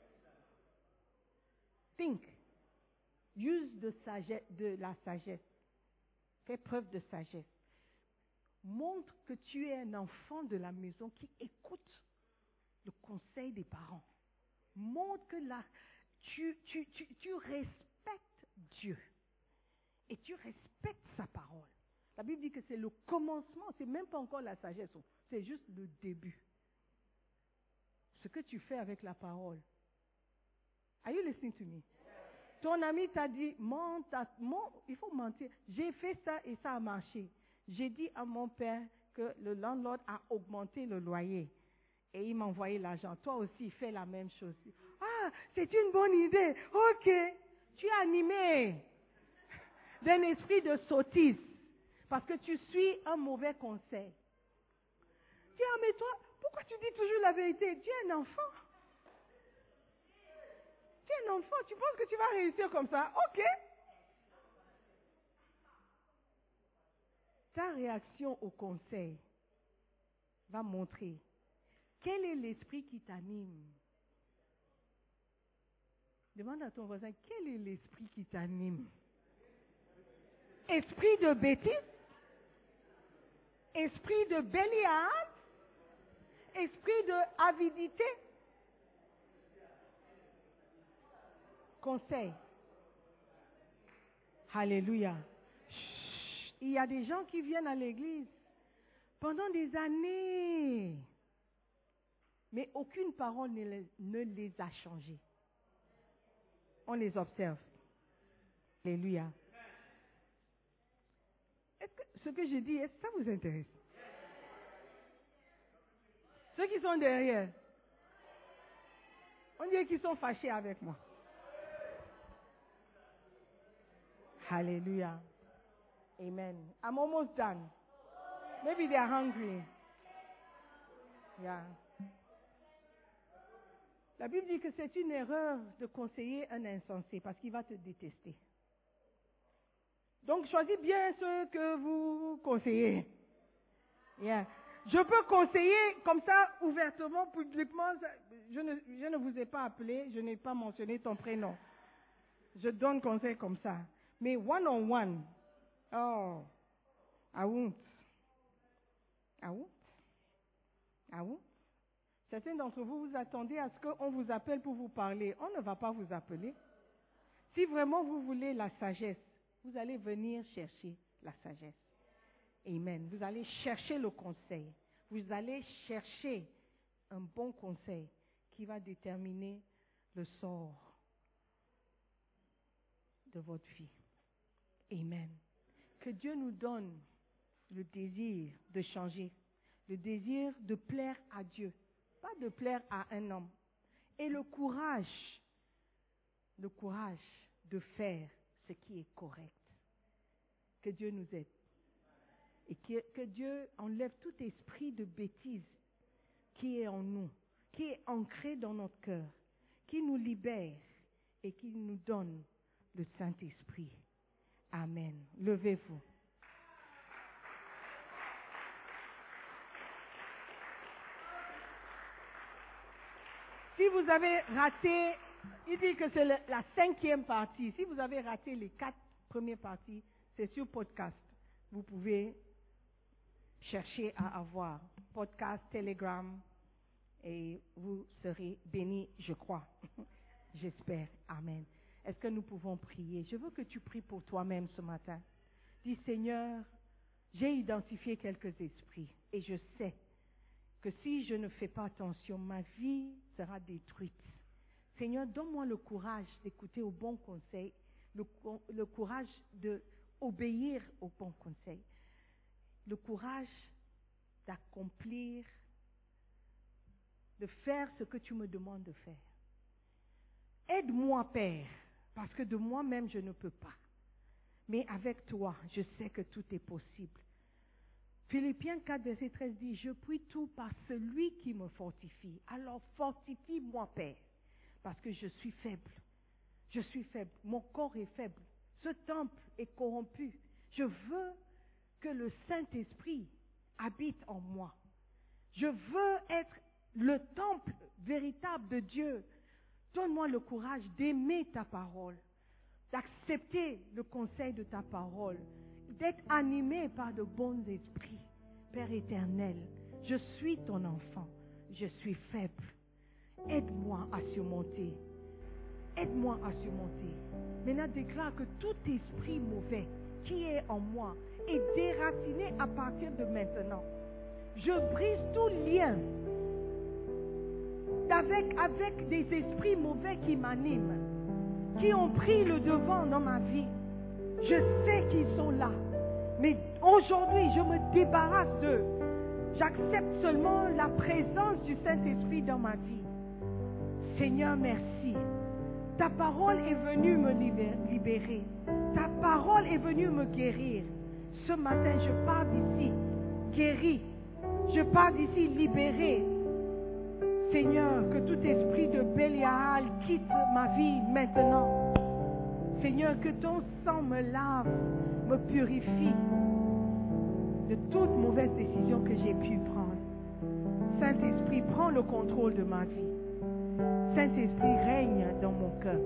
Think. Use de, sagesse, de la sagesse. Fais preuve de sagesse. Montre que tu es un enfant de la maison qui écoute le conseil des parents. Montre que la, tu, tu, tu, tu respectes Dieu. Et tu respectes sa parole. La Bible dit que c'est le commencement, c'est même pas encore la sagesse, c'est juste le début. Ce que tu fais avec la parole. Are you listening to me? Ton ami t'a dit, monte, monte, il faut mentir. J'ai fait ça et ça a marché. J'ai dit à mon père que le landlord a augmenté le loyer. Et il m'a envoyé l'argent. Toi aussi, fais la même chose. Ah, c'est une bonne idée. Ok. Tu es animé d'un esprit de sottise. Parce que tu suis un mauvais conseil. Tu dis, ah, mais toi, pourquoi tu dis toujours la vérité? Tu es un enfant. Tu es un enfant, tu penses que tu vas réussir comme ça? Ok. Ta réaction au conseil va montrer quel est l'esprit qui t'anime. Demande à ton voisin, quel est l'esprit qui t'anime? Esprit de bêtise? Esprit de béliard? Esprit de avidité? Conseil. Alléluia. Chut. Il y a des gens qui viennent à l'église pendant des années, mais aucune parole ne les, ne les a changés. On les observe. Alléluia. Est-ce que ce que je dis, est-ce que ça vous intéresse? Ceux qui sont derrière, on dirait qu'ils sont fâchés avec moi. Hallelujah. Amen. I'm almost done. Maybe they are hungry. Yeah. La Bible dit que c'est une erreur de conseiller un insensé parce qu'il va te détester. Donc choisis bien ceux que vous conseillez. Yeah. Je peux conseiller comme ça ouvertement, publiquement. Je ne, je ne vous ai pas appelé, je n'ai pas mentionné ton prénom. Je donne conseil comme ça. Mais one on one, oh, I won't. I won't. I won't. Certains d'entre vous, vous attendez à ce qu'on vous appelle pour vous parler. On ne va pas vous appeler. Si vraiment vous voulez la sagesse, vous allez venir chercher la sagesse. Amen. Vous allez chercher le conseil. Vous allez chercher un bon conseil qui va déterminer le sort de votre vie. Amen. Que Dieu nous donne le désir de changer, le désir de plaire à Dieu, pas de plaire à un homme. et le courage, le courage de faire ce qui est correct. Que Dieu nous aide. Et que, que Dieu enlève tout esprit de bêtise qui est en nous, qui est ancré dans notre cœur, qui nous libère et qui nous donne le Saint-Esprit. Amen. Levez-vous. Si vous avez raté, il dit que c'est le, la cinquième partie. Si vous avez raté les quatre premières parties, c'est sur podcast. Vous pouvez chercher à avoir podcast, Telegram, et vous serez bénis, je crois. J'espère. Amen. Est-ce que nous pouvons prier? Je veux que tu pries pour toi-même ce matin. Dis, Seigneur, j'ai identifié quelques esprits et je sais que si je ne fais pas attention, ma vie sera détruite. Seigneur, donne-moi le courage d'écouter au bon conseil, le, le courage d'obéir au bon conseil, le courage d'accomplir, de faire ce que tu me demandes de faire. Aide-moi, Père, parce que de moi-même, je ne peux pas. Mais avec toi, je sais que tout est possible. Philippiens quatre, verset treize dit, « Je puis tout par celui qui me fortifie. Alors fortifie-moi, Père, parce que je suis faible. Je suis faible. Mon corps est faible. Ce temple est corrompu. Je veux que le Saint-Esprit habite en moi. Je veux être le temple véritable de Dieu. Donne-moi le courage d'aimer ta parole, d'accepter le conseil de ta parole, d'être animé par de bons esprits. Père éternel, je suis ton enfant, je suis faible. Aide-moi à surmonter. Aide-moi à surmonter. Maintenant, déclare que tout esprit mauvais qui est en moi est déraciné à partir de maintenant. Je brise tout lien avec, avec des esprits mauvais qui m'animent, qui ont pris le devant dans ma vie. Je sais qu'ils sont là. Mais aujourd'hui, je me débarrasse d'eux. J'accepte seulement la présence du Saint-Esprit dans ma vie. Seigneur, merci. Ta parole est venue me libérer. Ta parole est venue me guérir. Ce matin, je pars d'ici guéri. Je pars d'ici libéré. Seigneur, que tout esprit de Bélial quitte ma vie maintenant. Seigneur, que ton sang me lave, me purifie de toute mauvaise décision que j'ai pu prendre. Saint-Esprit, prends le contrôle de ma vie. Saint-Esprit, règne dans mon cœur.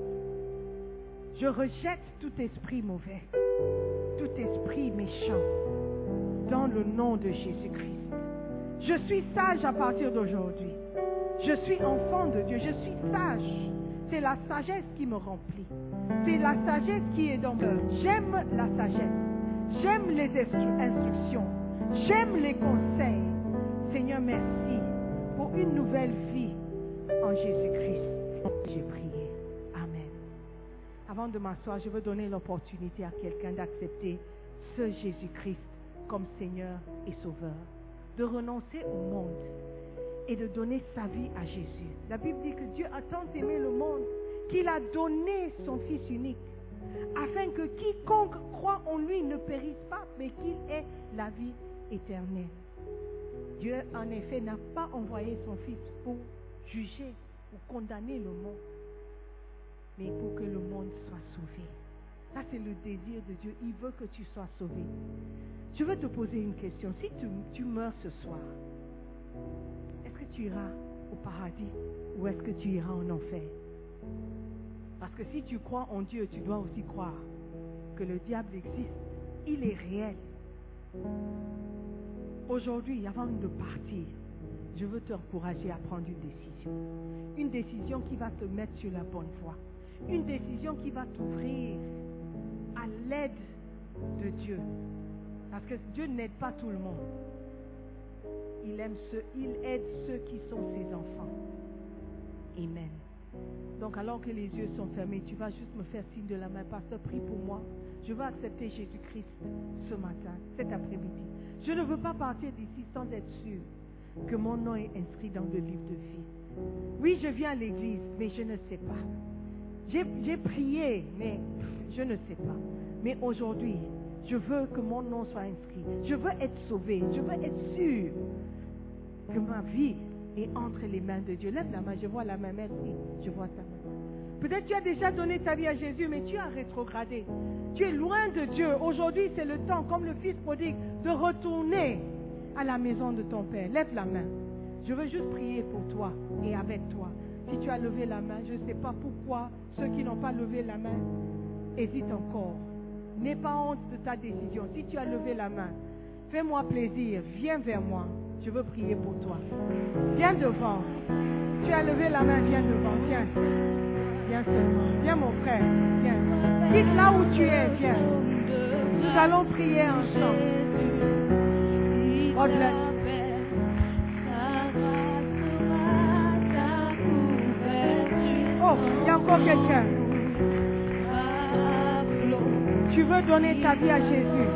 Je rejette tout esprit mauvais, tout esprit méchant, dans le nom de Jésus-Christ. Je suis sage à partir d'aujourd'hui. Je suis enfant de Dieu, je suis sage. C'est la sagesse qui me remplit. C'est la sagesse qui est dans mon cœur. J'aime la sagesse. J'aime les instru- instructions. J'aime les conseils. Seigneur, merci pour une nouvelle vie en Jésus-Christ. J'ai prié. Amen. Avant de m'asseoir, je veux donner l'opportunité à quelqu'un d'accepter ce Jésus-Christ comme Seigneur et Sauveur. De renoncer au monde et de donner sa vie à Jésus. La Bible dit que Dieu a tant aimé le monde qu'il a donné son Fils unique, afin que quiconque croit en lui ne périsse pas, mais qu'il ait la vie éternelle. Dieu, en effet, n'a pas envoyé son Fils pour juger, pour condamner le monde, mais pour que le monde soit sauvé. Ça, c'est le désir de Dieu. Il veut que tu sois sauvé. Je veux te poser une question. Si tu, tu meurs ce soir, est-ce que tu iras au paradis ou est-ce que tu iras en enfer? Parce que si tu crois en Dieu, tu dois aussi croire que le diable existe. Il est réel. Aujourd'hui, avant de partir, je veux t'encourager à prendre une décision. Une décision qui va te mettre sur la bonne voie. Une décision qui va t'ouvrir à l'aide de Dieu. Parce que Dieu n'aide pas tout le monde. Il aime ceux, il aide ceux qui sont ses enfants. Amen. Donc alors que les yeux sont fermés, tu vas juste me faire signe de la main. Pasteur, prie pour moi. Je veux accepter Jésus-Christ ce matin, cet après-midi. Je ne veux pas partir d'ici sans être sûr que mon nom est inscrit dans le livre de vie. Oui, je viens à l'église, mais je ne sais pas. J'ai, j'ai prié, mais je ne sais pas. Mais aujourd'hui, je veux que mon nom soit inscrit. Je veux être sauvé. Je veux être sûr que ma vie est entre les mains de Dieu. Lève la main, je vois la main, merci. Je vois ta main. Peut-être tu as déjà donné ta vie à Jésus, mais tu as rétrogradé. Tu es loin de Dieu. Aujourd'hui, c'est le temps, comme le fils prodigue, de retourner à la maison de ton Père. Lève la main. Je veux juste prier pour toi et avec toi. Si tu as levé la main, je ne sais pas pourquoi ceux qui n'ont pas levé la main hésitent encore. N'aie pas honte de ta décision. Si tu as levé la main, fais-moi plaisir. Viens vers moi. Je veux prier pour toi. Viens devant. Tu as levé la main, viens devant. Viens. Viens seulement. Viens mon frère. Viens. Quitte là où tu es. Viens. Nous allons prier ensemble. God bless. Oh, il y a encore quelqu'un. Tu veux donner ta vie à Jésus.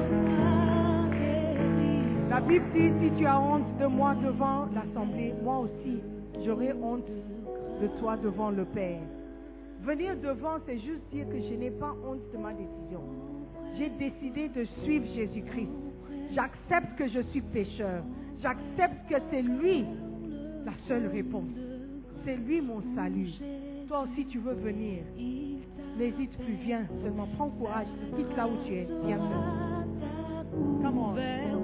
La Bible dit, si tu as honte de moi devant l'assemblée, moi aussi, j'aurai honte de toi devant le Père. Venir devant, c'est juste dire que je n'ai pas honte de ma décision. J'ai décidé de suivre Jésus-Christ. J'accepte que je suis pécheur. J'accepte que c'est lui la seule réponse. C'est lui mon salut. Toi aussi, tu veux venir. N'hésite plus, viens seulement. Prends courage. Quitte là où tu es. Viens seulement. Come on.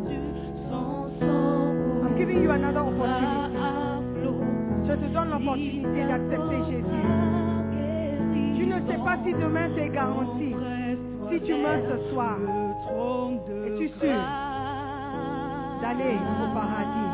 I'm giving you another opportunity. Je te donne l'opportunité d'accepter Jésus. Tu ne sais pas si demain c'est garanti. Si tu meurs ce soir, es-tu sûr d'aller au paradis?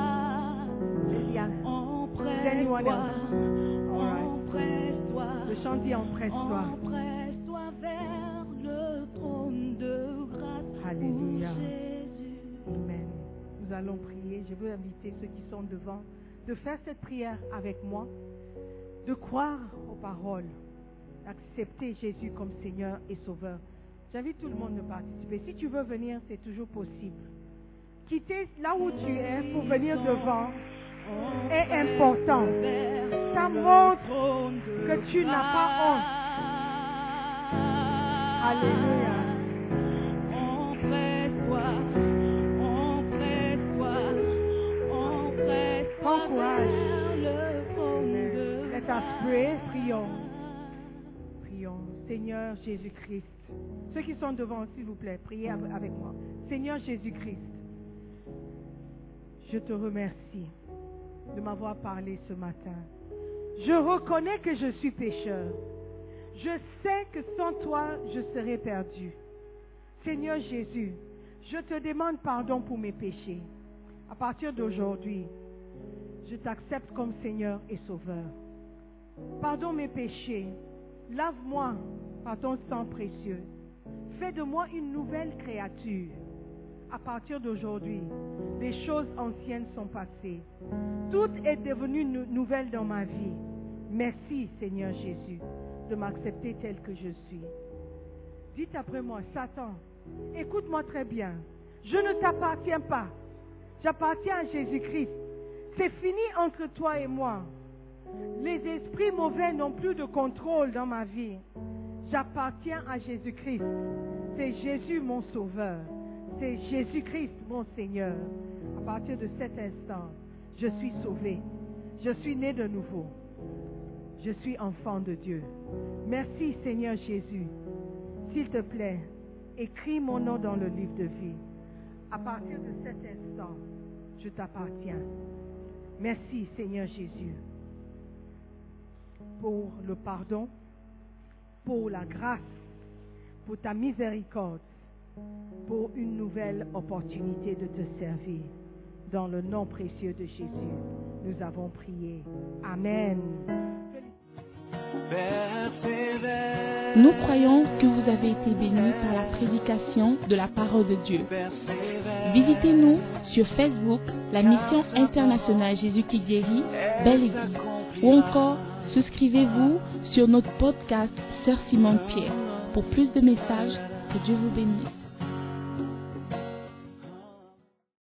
Is anyone else? All right. Le chant dit empresse-toi. Empresse-toi vers le trône de grâce. Alléluia. Amen. Nous allons prier. Je veux inviter ceux qui sont devant de faire cette prière avec moi, de croire aux paroles, d'accepter Jésus comme Seigneur et Sauveur. J'invite tout le monde à participer. Si tu veux venir, c'est toujours possible. Quitter là où tu es pour venir devant est important. Ça montre que tu n'as pas honte. Alléluia. Empresse-toi, empresse-toi, empresse-toi. Prends courage. Amen. Let us pray. Prions. Prions. Seigneur Jésus-Christ. Ceux qui sont devant, s'il vous plaît, priez avec moi. Seigneur Jésus-Christ, je te remercie de m'avoir parlé ce matin. Je reconnais que je suis pécheur. Je sais que sans toi, je serais perdu. Seigneur Jésus, je te demande pardon pour mes péchés. À partir d'aujourd'hui, je t'accepte comme Seigneur et Sauveur. Pardonne mes péchés. Lave-moi par ton sang précieux. Fais de moi une nouvelle créature. À partir d'aujourd'hui, les choses anciennes sont passées. Tout est devenu nou- nouvelle dans ma vie. Merci, Seigneur Jésus, de m'accepter tel que je suis. Dites après moi, Satan, écoute-moi très bien. Je ne t'appartiens pas. J'appartiens à Jésus-Christ. C'est fini entre toi et moi. Les esprits mauvais n'ont plus de contrôle dans ma vie. J'appartiens à Jésus-Christ. C'est Jésus mon sauveur. C'est Jésus-Christ mon Seigneur. À partir de cet instant, je suis sauvé. Je suis né de nouveau. Je suis enfant de Dieu. Merci Seigneur Jésus. S'il te plaît, écris mon nom dans le livre de vie. À partir de cet instant, je t'appartiens. Merci Seigneur Jésus pour le pardon, pour la grâce, pour ta miséricorde, pour une nouvelle opportunité de te servir. Dans le nom précieux de Jésus, nous avons prié. Amen. Nous croyons que vous avez été bénis par la prédication de la parole de Dieu. Visitez-nous sur Facebook, la mission internationale Jésus qui guérit, Belle Église, ou encore souscrivez-vous sur notre podcast Sœur Simone Pierre. Pour plus de messages, que Dieu vous bénisse.